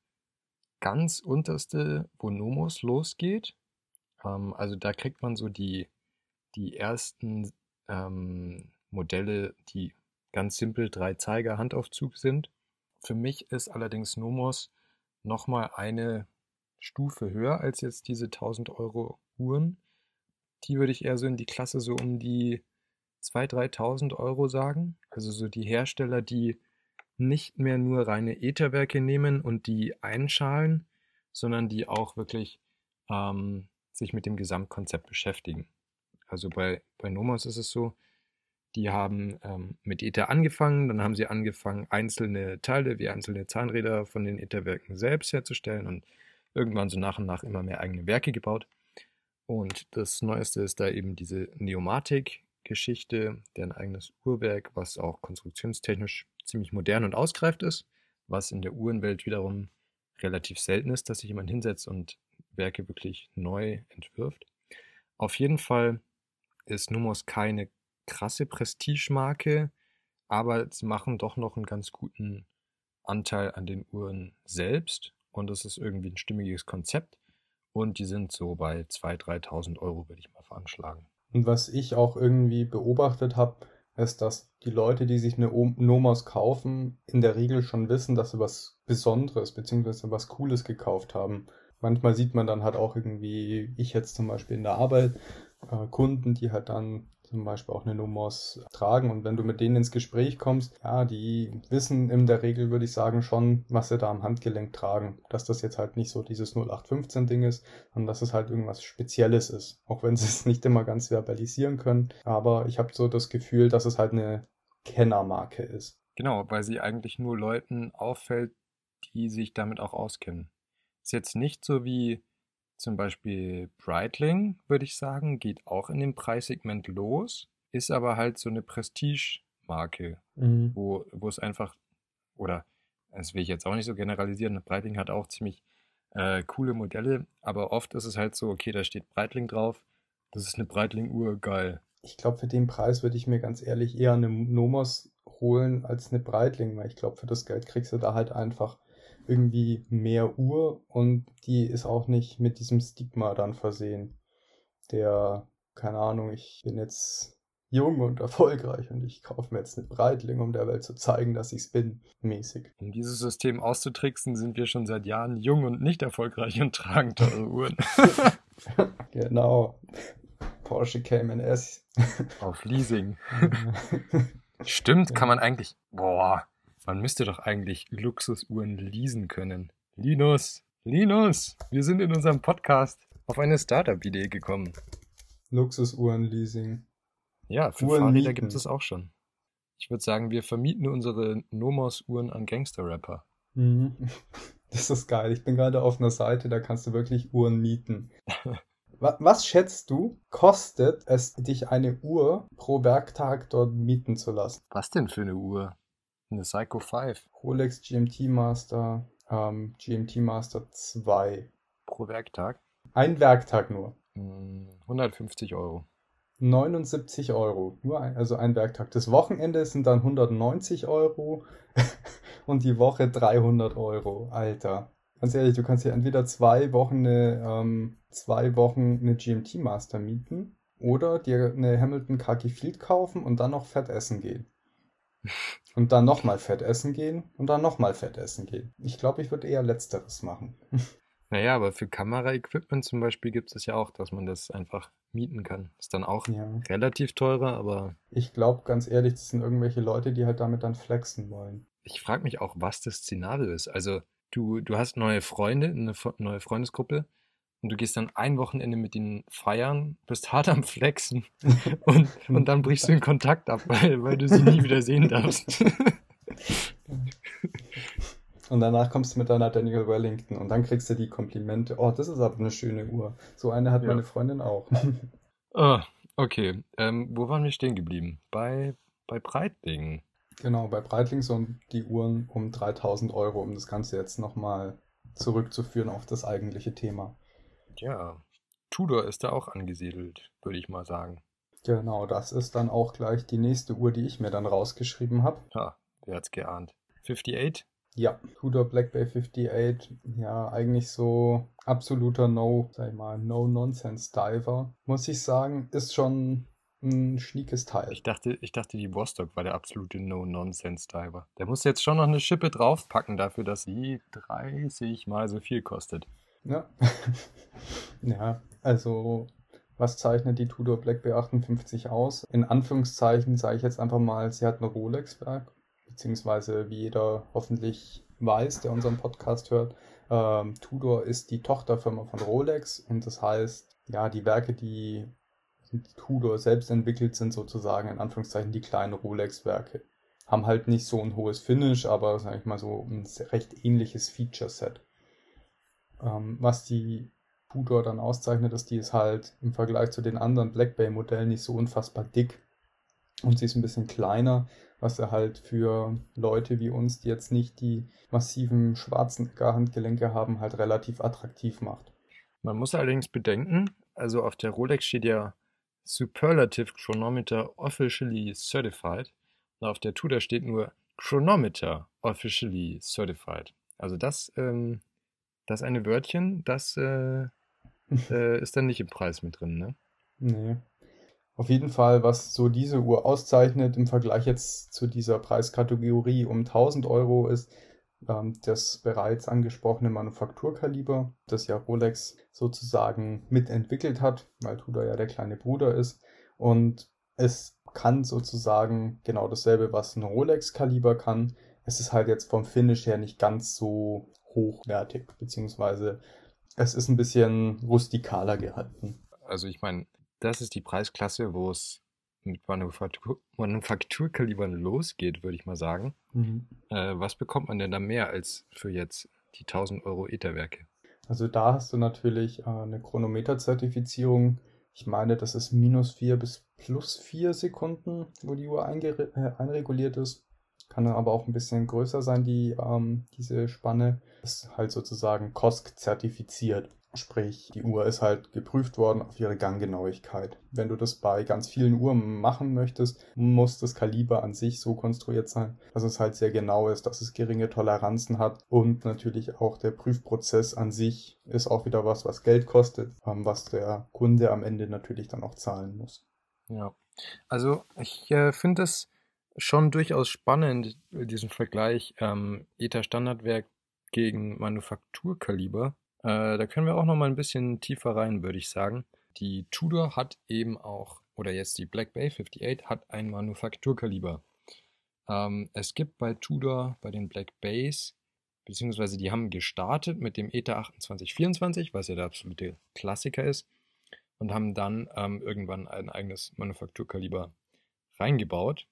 ganz unterste, wo Nomos losgeht. Ähm, also da kriegt man so die, die ersten ähm, Modelle, die ganz simpel drei Zeiger Handaufzug sind. Für mich ist allerdings Nomos nochmal eine Stufe höher als jetzt diese tausend Euro Uhren. Die würde ich eher so in die Klasse so um die zweitausend, dreitausend Euro sagen. Also so die Hersteller, die nicht mehr nur reine Etherwerke nehmen und die einschalen, sondern die auch wirklich ähm, sich mit dem Gesamtkonzept beschäftigen. Also bei, bei Nomos ist es so, die haben ähm, mit Ether angefangen, dann haben sie angefangen, einzelne Teile wie einzelne Zahnräder von den Etherwerken selbst herzustellen und irgendwann so nach und nach immer mehr eigene Werke gebaut. Und das Neueste ist da eben diese Neomatic-Geschichte, deren eigenes Uhrwerk, was auch konstruktionstechnisch ziemlich modern und ausgereift ist, was in der Uhrenwelt wiederum relativ selten ist, dass sich jemand hinsetzt und Werke wirklich neu entwirft. Auf jeden Fall ist Nomos keine krasse Prestigemarke, aber sie machen doch noch einen ganz guten Anteil an den Uhren selbst und es ist irgendwie ein stimmiges Konzept und die sind so bei zweitausend, dreitausend Euro, würde ich mal veranschlagen. Und was ich auch irgendwie beobachtet habe, ist, dass die Leute, die sich eine Nomos kaufen, in der Regel schon wissen, dass sie was Besonderes bzw. was Cooles gekauft haben. Manchmal sieht man dann halt auch irgendwie, ich jetzt zum Beispiel in der Arbeit, äh, Kunden, die halt dann zum Beispiel auch eine Nomos tragen und wenn du mit denen ins Gespräch kommst, ja, die wissen in der Regel, würde ich sagen, schon, was sie da am Handgelenk tragen. Dass das jetzt halt nicht so dieses null acht fünfzehn Ding ist, sondern dass es halt irgendwas Spezielles ist. Auch wenn sie es nicht immer ganz verbalisieren können. Aber ich habe so das Gefühl, dass es halt eine Kennermarke ist. Genau, weil sie eigentlich nur Leuten auffällt, die sich damit auch auskennen. Ist jetzt nicht so wie zum Beispiel Breitling, würde ich sagen, geht auch in dem Preissegment los, ist aber halt so eine Prestige-Marke, mhm. wo, wo es einfach, oder das will ich jetzt auch nicht so generalisieren, Breitling hat auch ziemlich äh, coole Modelle, aber oft ist es halt so, okay, da steht Breitling drauf, das ist eine Breitling-Uhr, geil. Ich glaube, für den Preis würde ich mir ganz ehrlich eher eine Nomos holen als eine Breitling, weil ich glaube, für das Geld kriegst du da halt einfach irgendwie mehr Uhr und die ist auch nicht mit diesem Stigma dann versehen. Der, keine Ahnung, ich bin jetzt jung und erfolgreich und ich kaufe mir jetzt eine Breitling, um der Welt zu zeigen, dass ich es bin, mäßig. Um dieses System auszutricksen, sind wir schon seit Jahren jung und nicht erfolgreich und tragen teure Uhren. Genau. Porsche Cayman S. Auf Leasing. Stimmt, kann Ja. man eigentlich. Boah, man müsste doch eigentlich Luxusuhren leasen können. Linus, Linus, wir sind in unserem Podcast auf eine Startup-Idee gekommen. Luxusuhren-Leasing. Ja, für Uhren Fahrräder gibt es mieten. auch schon. Ich würde sagen, wir vermieten unsere Nomos-Uhren an Gangster-Rapper. Mhm. Das ist geil. Ich bin gerade auf einer Seite, da kannst du wirklich Uhren mieten. Wa- Was schätzt du, kostet es dich eine Uhr pro Werktag dort mieten zu lassen? Was denn für eine Uhr? Eine Seiko fünf Rolex G M T Master, ähm, G M T Master zwei. pro Werktag? Ein Werktag nur. Hm, hundertfünfzig Euro. neunundsiebzig Euro. Nur ein, also ein Werktag. Das Wochenende sind dann hundertneunzig Euro und die Woche dreihundert Euro. Alter. Ganz ehrlich, du kannst hier entweder zwei Wochen eine, ähm, zwei Wochen eine G M T Master mieten oder dir eine Hamilton Khaki Field kaufen und dann noch fett essen gehen. Und dann nochmal fett essen gehen und dann nochmal fett essen gehen. Ich glaube, ich würde eher Letzteres machen. Naja, aber für Kameraequipment zum Beispiel gibt es ja auch, dass man das einfach mieten kann. Ist dann auch Ja. relativ teurer, aber Ich glaube, ganz ehrlich, das sind irgendwelche Leute, die halt damit dann flexen wollen. ich frage mich auch, was das Szenario ist. Also du, du hast neue Freunde, eine Fre- neue Freundesgruppe und du gehst dann ein Wochenende mit ihnen feiern, bist hart am Flexen und, und dann brichst du den Kontakt ab, weil, weil du sie nie wieder sehen darfst. Und danach kommst du mit deiner Daniel Wellington und dann kriegst du die Komplimente. Oh, das ist aber eine schöne Uhr. So eine hat Ja. meine Freundin auch. Ah, okay. Ähm, wo waren wir stehen geblieben? Bei, bei Breitling. Genau, bei Breitling sind die Uhren um dreitausend Euro, um das Ganze jetzt nochmal zurückzuführen auf das eigentliche Thema. Ja, Tudor ist da auch angesiedelt, würde ich mal sagen. Genau, das ist dann auch gleich die nächste Uhr, die ich mir dann rausgeschrieben habe. Ha, wer hat's geahnt? fünfundachtzig? Ja, Tudor Black Bay fünfundachtzig, ja, eigentlich so absoluter No, sag ich mal, No-Nonsense-Diver. Muss ich sagen, ist schon ein schniekes Teil. Ich dachte, ich dachte, die Vostok war der absolute No-Nonsense-Diver. Der muss jetzt schon noch eine Schippe draufpacken dafür, dass sie dreißig mal so viel kostet. Ja. Ja, also was zeichnet die Tudor Black Bay achtundfünfzig aus? In Anführungszeichen sage ich jetzt einfach mal, sie hat ein Rolex-Werk, beziehungsweise wie jeder hoffentlich weiß, der unseren Podcast hört, ähm, Tudor ist die Tochterfirma von Rolex und das heißt, ja, die Werke, die Tudor selbst entwickelt, sind sozusagen in Anführungszeichen die kleinen Rolex-Werke. Haben halt nicht so ein hohes Finish, aber sag ich mal so ein recht ähnliches Feature-Set. Ähm, was die Tudor dann auszeichnet, ist, die ist halt im Vergleich zu den anderen Black Bay Modellen nicht so unfassbar dick und sie ist ein bisschen kleiner, was er halt für Leute wie uns, die jetzt nicht die massiven schwarzen Handgelenke haben, halt relativ attraktiv macht. Man muss allerdings bedenken, also auf der Rolex steht ja Superlative Chronometer Officially Certified und auf der Tudor steht nur Chronometer Officially Certified. Also das, ähm, das eine Wörtchen, das äh, äh, ist dann nicht im Preis mit drin, ne? Nee. Auf jeden Fall, was so diese Uhr auszeichnet im Vergleich jetzt zu dieser Preiskategorie um tausend Euro ist ähm, das bereits angesprochene Manufakturkaliber, das ja Rolex sozusagen mitentwickelt hat, weil Tudor ja der kleine Bruder ist. Und es kann sozusagen genau dasselbe, was ein Rolex-Kaliber kann. Es ist halt jetzt vom Finish her nicht ganz so hochwertig, beziehungsweise es ist ein bisschen rustikaler gehalten. Also ich meine, das ist die Preisklasse, wo es mit Manufaktur Manufakturkalibern losgeht, würde ich mal sagen. Mhm. Äh, was bekommt man denn da mehr als für jetzt die tausend Euro ETA-Werke? Also da hast du natürlich äh, eine Chronometer-Zertifizierung. Ich meine, das ist minus vier bis plus vier Sekunden, wo die Uhr eingere- äh, einreguliert ist. Kann dann aber auch ein bisschen größer sein, die, ähm, diese Spanne. Ist halt sozusagen C O S C-zertifiziert. Sprich, die Uhr ist halt geprüft worden auf ihre Ganggenauigkeit. Wenn du das bei ganz vielen Uhren machen möchtest, muss das Kaliber an sich so konstruiert sein, dass es halt sehr genau ist, dass es geringe Toleranzen hat und natürlich auch der Prüfprozess an sich ist auch wieder was, was Geld kostet, was der Kunde am Ende natürlich dann auch zahlen muss. Ja, also ich äh, finde es schon durchaus spannend, diesen Vergleich ähm, ETA-Standardwerk gegen Manufakturkaliber. Äh, da können wir auch noch mal ein bisschen tiefer rein, würde ich sagen. Die Tudor hat eben auch, oder jetzt die Black Bay fünfundachtzig hat ein Manufakturkaliber. Ähm, es gibt bei Tudor, bei den Black Bays, beziehungsweise die haben gestartet mit dem ETA achtundzwanzig vierundzwanzig, was ja der absolute Klassiker ist, und haben dann ähm, irgendwann ein eigenes Manufakturkaliber reingebaut.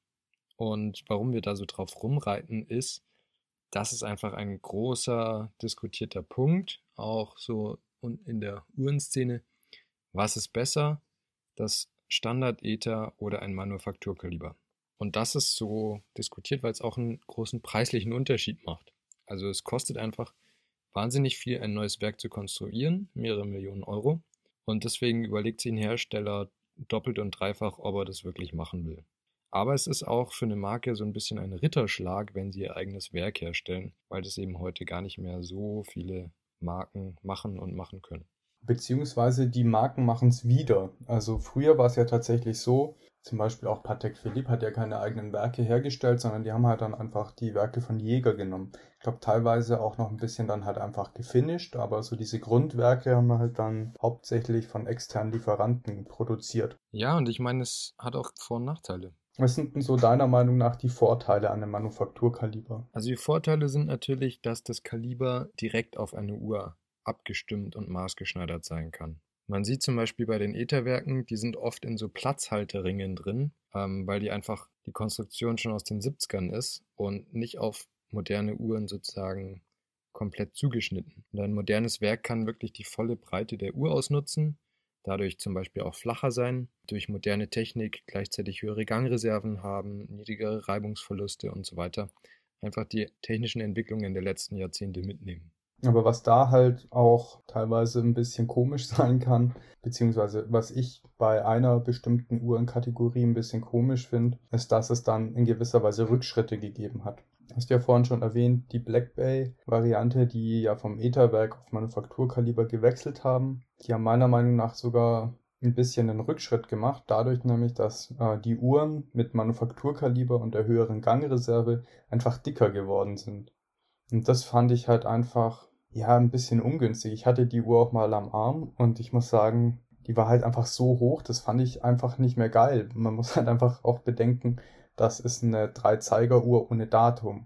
Und warum wir da so drauf rumreiten, ist, das ist einfach ein großer diskutierter Punkt, auch so in der Uhrenszene. Was ist besser, das Standard-ETA oder ein Manufakturkaliber? Und das ist so diskutiert, weil es auch einen großen preislichen Unterschied macht. Also es kostet einfach wahnsinnig viel, ein neues Werk zu konstruieren, mehrere Millionen Euro. Und deswegen überlegt sich ein Hersteller doppelt und dreifach, ob er das wirklich machen will. Aber es ist auch für eine Marke so ein bisschen ein Ritterschlag, wenn sie ihr eigenes Werk herstellen, weil das eben heute gar nicht mehr so viele Marken machen und machen können. Beziehungsweise die Marken machen es wieder. Also früher war es ja tatsächlich so, zum Beispiel auch Patek Philippe hat ja keine eigenen Werke hergestellt, sondern die haben halt dann einfach die Werke von Jäger genommen. Ich glaube teilweise auch noch ein bisschen dann halt einfach gefinisht, aber so diese Grundwerke haben wir halt dann hauptsächlich von externen Lieferanten produziert. Ja, und ich meine, es hat auch Vor- und Nachteile. Was sind denn so deiner Meinung nach die Vorteile an einem Manufakturkaliber? Also die Vorteile sind natürlich, dass das Kaliber direkt auf eine Uhr abgestimmt und maßgeschneidert sein kann. Man sieht zum Beispiel bei den ETA-Werken, die sind oft in so Platzhalterringen drin, ähm, weil die einfach die Konstruktion schon aus den siebzigern ist und nicht auf moderne Uhren sozusagen komplett zugeschnitten. Und ein modernes Werk kann wirklich die volle Breite der Uhr ausnutzen, dadurch zum Beispiel auch flacher sein, durch moderne Technik gleichzeitig höhere Gangreserven haben, niedrigere Reibungsverluste und so weiter. Einfach die technischen Entwicklungen der letzten Jahrzehnte mitnehmen. Aber was da halt auch teilweise ein bisschen komisch sein kann, beziehungsweise was ich bei einer bestimmten Uhrenkategorie ein bisschen komisch finde, ist, dass es dann in gewisser Weise Rückschritte gegeben hat. Du hast ja vorhin schon erwähnt, die Black Bay-Variante, die ja vom ETA-Werk auf Manufakturkaliber gewechselt haben, die haben meiner Meinung nach sogar ein bisschen einen Rückschritt gemacht, dadurch nämlich, dass äh, die Uhren mit Manufakturkaliber und der höheren Gangreserve einfach dicker geworden sind. Und das fand ich halt einfach, ja, ein bisschen ungünstig. Ich hatte die Uhr auch mal am Arm und ich muss sagen, die war halt einfach so hoch, das fand ich einfach nicht mehr geil. Man muss halt einfach auch bedenken, das ist eine Drei-Zeiger-Uhr ohne Datum.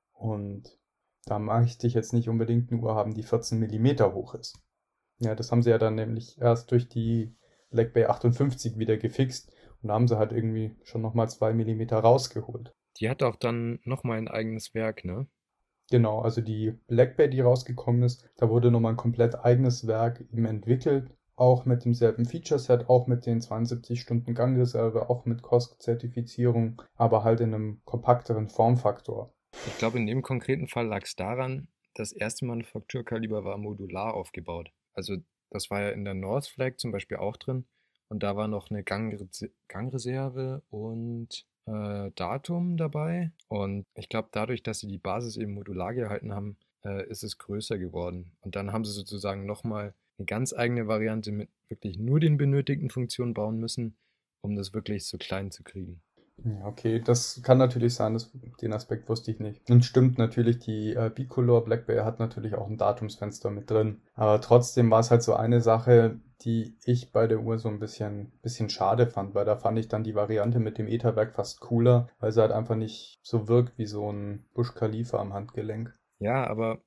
Und da möchte ich jetzt nicht unbedingt eine Uhr haben, die vierzehn Millimeter hoch ist. Ja, das haben sie ja dann nämlich erst durch die Black Bay achtundfünfzig wieder gefixt und da haben sie halt irgendwie schon nochmal zwei Millimeter rausgeholt. Die hat auch dann nochmal ein eigenes Werk, ne? Genau, also die Black Bay, die rausgekommen ist, da wurde nochmal ein komplett eigenes Werk eben entwickelt, auch mit demselben Feature-Set, auch mit den zweiundsiebzig Stunden Gangreserve, auch mit C O S C-Zertifizierung, aber halt in einem kompakteren Formfaktor. Ich glaube, in dem konkreten Fall lag es daran, das erste Manufakturkaliber war modular aufgebaut. Also das war ja in der North Flag zum Beispiel auch drin und da war noch eine Gangre- Gangreserve und äh, Datum dabei. Und ich glaube, dadurch, dass sie die Basis eben modular gehalten haben, äh, ist es größer geworden. Und dann haben sie sozusagen nochmal eine ganz eigene Variante mit wirklich nur den benötigten Funktionen bauen müssen, um das wirklich so klein zu kriegen. Ja, okay, das kann natürlich sein, das, den Aspekt wusste ich nicht. Und stimmt natürlich, die äh, Bicolor Black Bay hat natürlich auch ein Datumsfenster mit drin. Aber trotzdem war es halt so eine Sache, die ich bei der Uhr so ein bisschen, bisschen schade fand, weil da fand ich dann die Variante mit dem ETA-Werk fast cooler, weil sie halt einfach nicht so wirkt wie so ein Burj Khalifa am Handgelenk. Ja, aber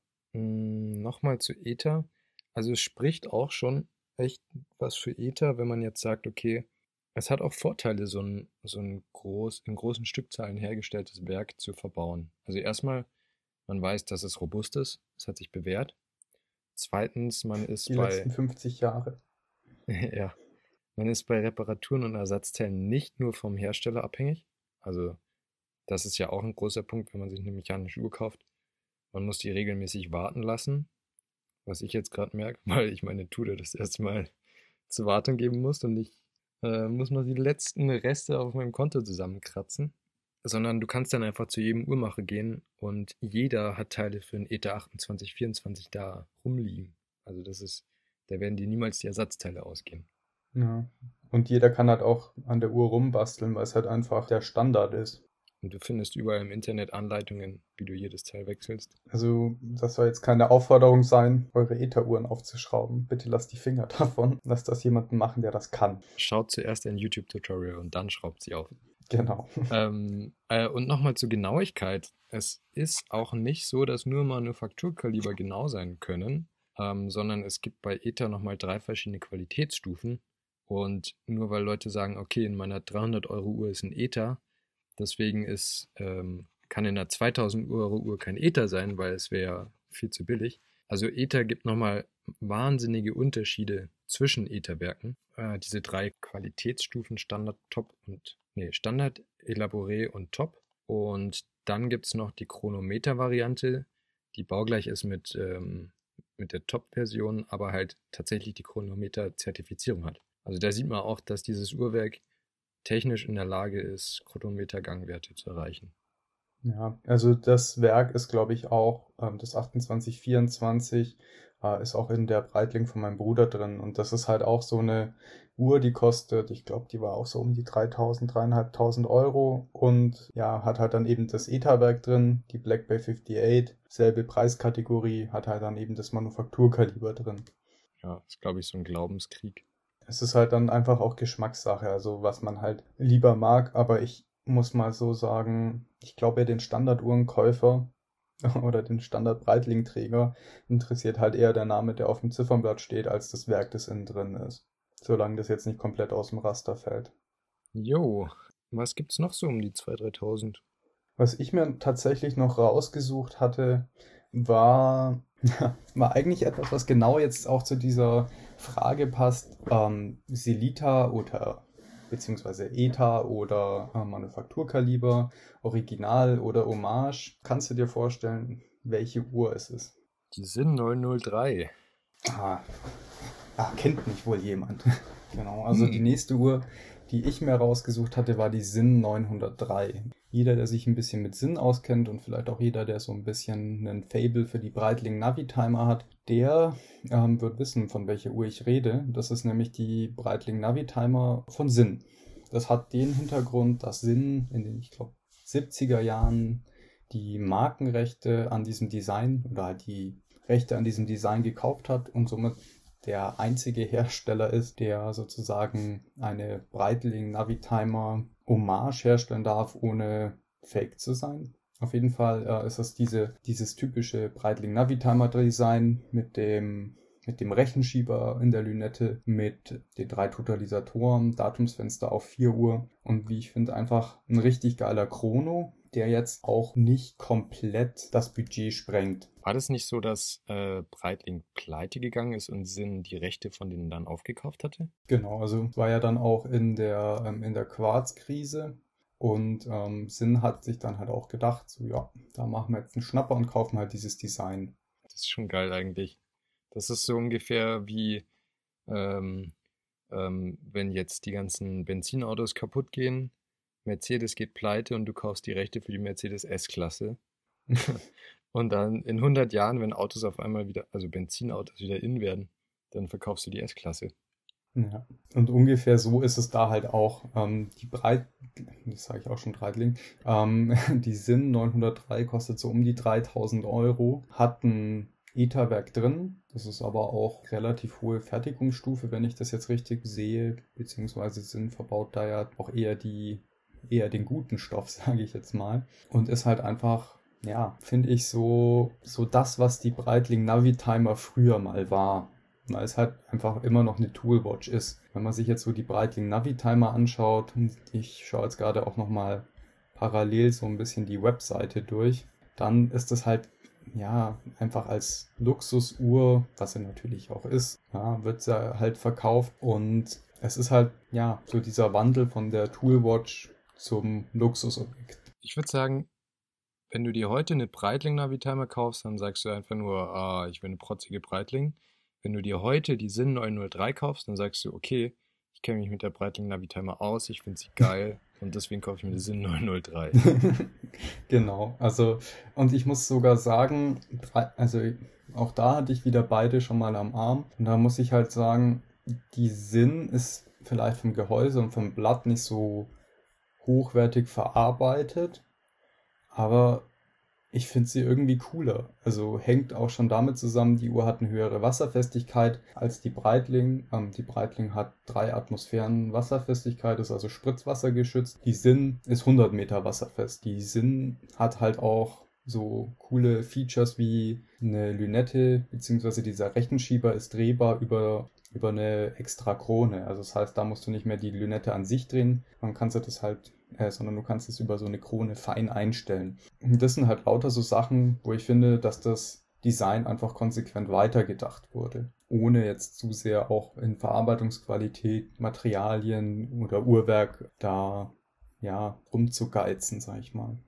nochmal zu ETA. Also es spricht auch schon echt was für ETA, wenn man jetzt sagt, okay, es hat auch Vorteile, so ein, so ein groß, in großen Stückzahlen hergestelltes Werk zu verbauen. Also erstmal, man weiß, dass es robust ist, es hat sich bewährt. Zweitens, man ist Die bei, letzten fünfzig Jahre. ja, man ist bei Reparaturen und Ersatzteilen nicht nur vom Hersteller abhängig. Also das ist ja auch ein großer Punkt, wenn man sich eine mechanische Uhr kauft. Man muss die regelmäßig warten lassen, was ich jetzt gerade merke, weil ich meine Tudor das erste Mal zur Wartung geben muss und ich äh, muss noch die letzten Reste auf meinem Konto zusammenkratzen. Sondern du kannst dann einfach zu jedem Uhrmacher gehen und jeder hat Teile für einen ETA achtundzwanzig vierundzwanzig da rumliegen. Also das ist, da werden dir niemals die Ersatzteile ausgehen. Ja. Und jeder kann halt auch an der Uhr rumbasteln, weil es halt einfach der Standard ist. Und du findest überall im Internet Anleitungen, wie du jedes Teil wechselst. Also das soll jetzt keine Aufforderung sein, eure ETA-Uhren aufzuschrauben. Bitte lasst die Finger davon. Lasst das jemanden machen, der das kann. Schaut zuerst ein YouTube-Tutorial und dann schraubt sie auf. Genau. Ähm, äh, und nochmal zur Genauigkeit. Es ist auch nicht so, dass nur Manufakturkaliber genau sein können, ähm, sondern es gibt bei Ether nochmal drei verschiedene Qualitätsstufen. Und nur weil Leute sagen, okay, in meiner dreihundert Euro Uhr ist ein Ether, deswegen ist, ähm, kann in einer zweitausend Euro Uhr kein Ether sein, weil es wäre viel zu billig. Also Ether gibt nochmal wahnsinnige Unterschiede zwischen Etherwerken. Äh, diese drei Qualitätsstufen, Standard, Top und, nee, Standard, Elaboré und Top. Und dann gibt es noch die Chronometer-Variante, die baugleich ist mit, ähm, mit der Top-Version, aber halt tatsächlich die Chronometer-Zertifizierung hat. Also da sieht man auch, dass dieses Uhrwerk technisch in der Lage ist, Chronometer-Gangwerte zu erreichen. Ja, also das Werk ist, glaube ich, auch, ähm, das achtundzwanzig vierundzwanzig äh, ist auch in der Breitling von meinem Bruder drin. Und das ist halt auch so eine Uhr, die kostet, ich glaube, die war auch so um die dreitausend, dreitausendfünfhundert Euro. Und ja, hat halt dann eben das ETA-Werk drin, die Black Bay achtundfünfzig, selbe Preiskategorie, hat halt dann eben das Manufakturkaliber drin. Ja, ist, glaube ich, so ein Glaubenskrieg. Es ist halt dann einfach auch Geschmackssache, also was man halt lieber mag, aber ich muss mal so sagen, ich glaube, den Standarduhrenkäufer oder den Standard-Breitling-Träger interessiert halt eher der Name, der auf dem Ziffernblatt steht, als das Werk, das innen drin ist. Solange das jetzt nicht komplett aus dem Raster fällt. Jo, was gibt's noch so um die zweitausend, dreitausend? Was ich mir tatsächlich noch rausgesucht hatte, war, war eigentlich etwas, was genau jetzt auch zu dieser Frage passt. Ähm, Selita oder beziehungsweise ETA oder äh, Manufakturkaliber, Original oder Hommage. Kannst du dir vorstellen, welche Uhr es ist? Die Sinn null null drei. Ah, ah kennt mich wohl jemand. Genau, also die Hm. nächste Uhr, die ich mir rausgesucht hatte, war die Sinn neunhundertdrei. Jeder, der sich ein bisschen mit Sinn auskennt und vielleicht auch jeder, der so ein bisschen einen Faible für die Breitling Navitimer hat, der ähm, wird wissen, von welcher Uhr ich rede. Das ist nämlich die Breitling Navitimer von Sinn. Das hat den Hintergrund, dass Sinn in den, ich glaube, siebziger Jahren die Markenrechte an diesem Design oder halt die Rechte an diesem Design gekauft hat und somit der einzige Hersteller ist, der sozusagen eine Breitling Navitimer Hommage herstellen darf, ohne fake zu sein. Auf jeden Fall äh, ist das diese, dieses typische Breitling Navitimer Design mit dem, mit dem Rechenschieber in der Lünette, mit den drei Totalisatoren, Datumsfenster auf vier Uhr und wie ich finde einfach ein richtig geiler Chrono, der jetzt auch nicht komplett das Budget sprengt. War das nicht so, dass äh, Breitling pleite gegangen ist und Sinn die Rechte von denen dann aufgekauft hatte? Genau, also es war ja dann auch in der, ähm, in der Quarzkrise und ähm, Sinn hat sich dann halt auch gedacht, so ja, da machen wir jetzt einen Schnapper und kaufen halt dieses Design. Das ist schon geil eigentlich. Das ist so ungefähr wie, ähm, ähm, wenn jetzt die ganzen Benzinautos kaputt gehen, Mercedes geht pleite und du kaufst die Rechte für die Mercedes S-Klasse. Und dann in hundert Jahren, wenn Autos auf einmal wieder, also Benzinautos wieder in werden, dann verkaufst du die S-Klasse. Ja, und ungefähr so ist es da halt auch. Ähm, die Breit, das sage ich auch schon Breitling, ähm, die Sinn neunhundertdrei kostet so um die dreitausend Euro, hat ein ETA-Werk drin. Das ist aber auch relativ hohe Fertigungsstufe, wenn ich das jetzt richtig sehe, beziehungsweise Sinn verbaut da ja auch eher die, eher den guten Stoff, sage ich jetzt mal. Und ist halt einfach, ja, finde ich so, so das, was die Breitling Navitimer früher mal war. Weil es halt einfach immer noch eine Toolwatch ist. Wenn man sich jetzt so die Breitling Navitimer anschaut, und ich schaue jetzt gerade auch nochmal parallel so ein bisschen die Webseite durch, dann ist es halt, ja, einfach als Luxusuhr, was sie natürlich auch ist, ja, wird sie halt verkauft und es ist halt, ja, so dieser Wandel von der Toolwatch zum Luxusobjekt. Ich würde sagen, wenn du dir heute eine Breitling Navitimer kaufst, dann sagst du einfach nur, ah, ich will eine protzige Breitling. Wenn du dir heute die Sinn neun null drei kaufst, dann sagst du, okay, ich kenne mich mit der Breitling Navitimer aus, ich finde sie geil und deswegen kaufe ich mir die Sinn neun null drei. Genau, also und ich muss sogar sagen, drei- also auch da hatte ich wieder beide schon mal am Arm und da muss ich halt sagen, die Sinn ist vielleicht vom Gehäuse und vom Blatt nicht so hochwertig verarbeitet, aber Ich finde sie irgendwie cooler. Also hängt auch schon damit zusammen, die Uhr hat eine höhere Wasserfestigkeit als die Breitling. Ähm, die Breitling hat drei Atmosphären Wasserfestigkeit, ist also Spritzwasser geschützt. Die Sinn ist hundert Meter wasserfest. Die Sinn hat halt auch so coole Features wie eine Lünette, beziehungsweise dieser Rechenschieber ist drehbar über, über eine extra Krone. Also das heißt, da musst du nicht mehr die Lünette an sich drehen, dann kannst du das halt Äh, sondern du kannst es über so eine Krone fein einstellen. Und das sind halt lauter so Sachen, wo ich finde, dass das Design einfach konsequent weitergedacht wurde, ohne jetzt zu sehr auch in Verarbeitungsqualität, Materialien oder Uhrwerk da ja rumzugeizen, sag ich mal.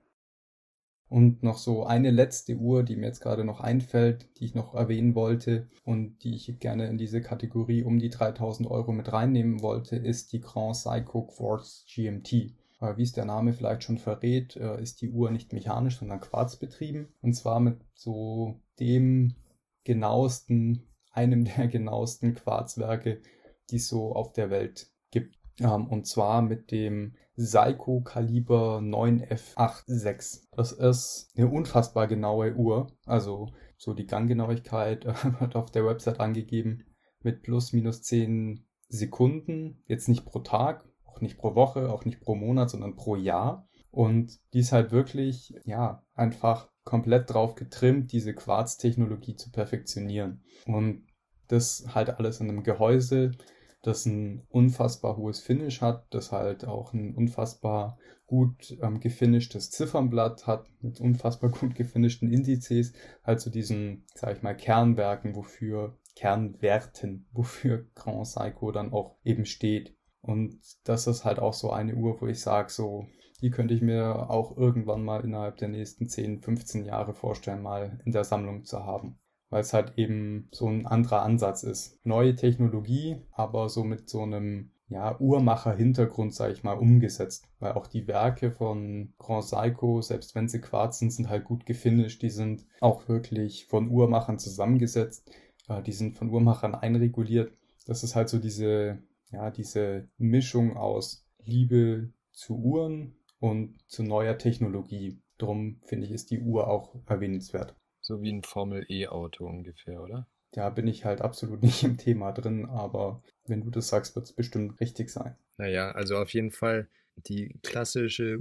Und noch so eine letzte Uhr, die mir jetzt gerade noch einfällt, die ich noch erwähnen wollte und die ich gerne in diese Kategorie um die dreitausend Euro mit reinnehmen wollte, ist die Grand Seiko Quartz G M T. Wie es der Name vielleicht schon verrät, ist die Uhr nicht mechanisch, sondern quarzbetrieben. Und zwar mit so dem genauesten, einem der genauesten Quarzwerke, die es so auf der Welt gibt. Und zwar mit dem Seiko Kaliber neun F sechsundachtzig. Das ist eine unfassbar genaue Uhr. Also so die Ganggenauigkeit wird auf der Website angegeben mit plus minus zehn Sekunden. Jetzt nicht pro Tag, auch nicht pro Woche, auch nicht pro Monat, sondern pro Jahr. Und die ist halt wirklich, ja, einfach komplett drauf getrimmt, diese Quarztechnologie zu perfektionieren. Und das halt alles in einem Gehäuse, das ein unfassbar hohes Finish hat, das halt auch ein unfassbar gut ähm, gefinishtes Ziffernblatt hat, mit unfassbar gut gefinishten Indizes, halt zu diesen, sag ich mal, Kernwerken, wofür, Kernwerten, wofür Grand Seiko dann auch eben steht. Und das ist halt auch so eine Uhr, wo ich sage, so, die könnte ich mir auch irgendwann mal innerhalb der nächsten zehn, fünfzehn Jahre vorstellen, mal in der Sammlung zu haben. Weil es halt eben so ein anderer Ansatz ist. Neue Technologie, aber so mit so einem ja, Uhrmacher-Hintergrund, sage ich mal, umgesetzt. Weil auch die Werke von Grand Seiko, selbst wenn sie Quarz sind, sind halt gut gefinisht. Die sind auch wirklich von Uhrmachern zusammengesetzt. Die sind von Uhrmachern einreguliert. Das ist halt so diese, ja, diese Mischung aus Liebe zu Uhren und zu neuer Technologie. Drum finde ich, ist die Uhr auch erwähnenswert. So wie ein Formel-E-Auto ungefähr, oder? Da bin ich halt absolut nicht im Thema drin, aber wenn du das sagst, wird es bestimmt richtig sein. Naja, also auf jeden Fall die klassische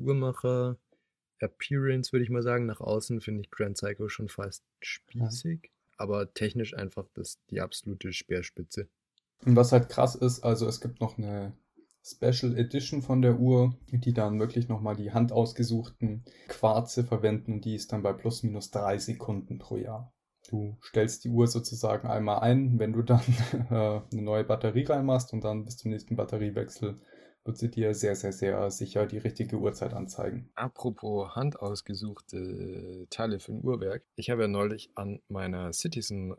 Uhrmacher-Appearance, würde ich mal sagen. Nach außen finde ich Grand Seiko schon fast spießig, ja. Aber technisch einfach das, die absolute Speerspitze. Und was halt krass ist, also es gibt noch eine Special Edition von der Uhr, die dann wirklich nochmal die handausgesuchten Quarze verwenden und die ist dann bei plus minus drei Sekunden pro Jahr. Du stellst die Uhr sozusagen einmal ein, wenn du dann äh, eine neue Batterie reinmachst und dann bis zum nächsten Batteriewechsel wird sie dir sehr, sehr, sehr sicher die richtige Uhrzeit anzeigen. Apropos handausgesuchte Teile für ein Uhrwerk. Ich habe ja neulich an meiner Citizen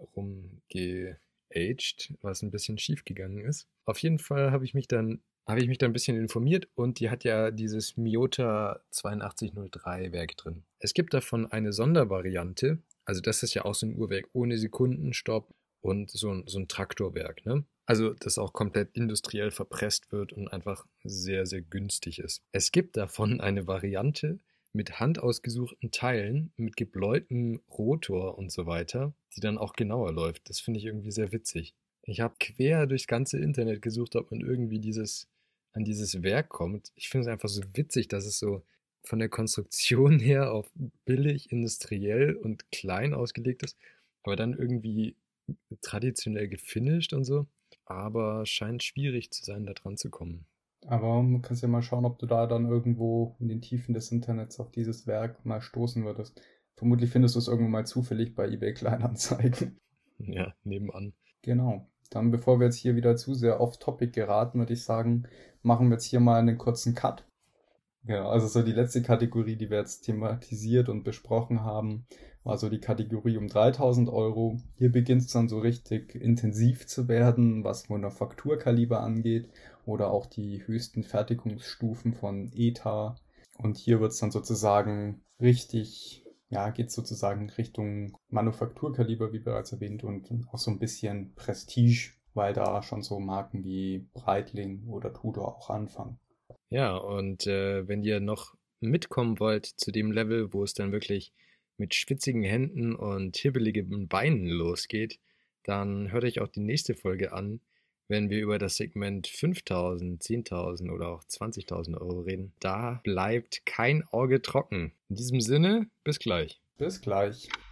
rumgeaged, was ein bisschen schief gegangen ist. Auf jeden Fall habe ich mich dann habe ich mich da ein bisschen informiert und die hat ja dieses Miyota zweiundachtzig null drei Werk drin. Es gibt davon eine Sondervariante, also das ist ja auch so ein Uhrwerk ohne Sekundenstopp und so ein, so ein Traktorwerk, ne? Also das auch komplett industriell verpresst wird und einfach sehr, sehr günstig ist. Es gibt davon eine Variante mit handausgesuchten Teilen, mit gebläutem Rotor und so weiter, die dann auch genauer läuft. Das finde ich irgendwie sehr witzig. Ich habe quer durchs ganze Internet gesucht, ob man irgendwie dieses, an dieses Werk kommt. Ich finde es einfach so witzig, dass es so von der Konstruktion her auf billig, industriell und klein ausgelegt ist, aber dann irgendwie traditionell gefinisht und so. Aber scheint schwierig zu sein, da dran zu kommen. Aber du kannst ja mal schauen, ob du da dann irgendwo in den Tiefen des Internets auf dieses Werk mal stoßen würdest. Vermutlich findest du es irgendwo mal zufällig bei eBay Kleinanzeigen. Ja, nebenan. Genau. Dann, bevor wir jetzt hier wieder zu sehr off-topic geraten, würde ich sagen, machen wir jetzt hier mal einen kurzen Cut. Genau, also so die letzte Kategorie, die wir jetzt thematisiert und besprochen haben, war so die Kategorie um dreitausend Euro. Hier beginnt es dann so richtig intensiv zu werden, was Manufakturkaliber angeht oder auch die höchsten Fertigungsstufen von E T A. Und hier wird es dann sozusagen richtig, ja, geht sozusagen Richtung Manufakturkaliber, wie bereits erwähnt, und auch so ein bisschen Prestige, weil da schon so Marken wie Breitling oder Tudor auch anfangen. Ja, und äh, wenn ihr noch mitkommen wollt zu dem Level, wo es dann wirklich mit schwitzigen Händen und hibbeligen Beinen losgeht, dann hört euch auch die nächste Folge an, wenn wir über das Segment fünftausend, zehntausend oder auch zwanzigtausend Euro reden. Da bleibt kein Auge trocken. In diesem Sinne, bis gleich. Bis gleich.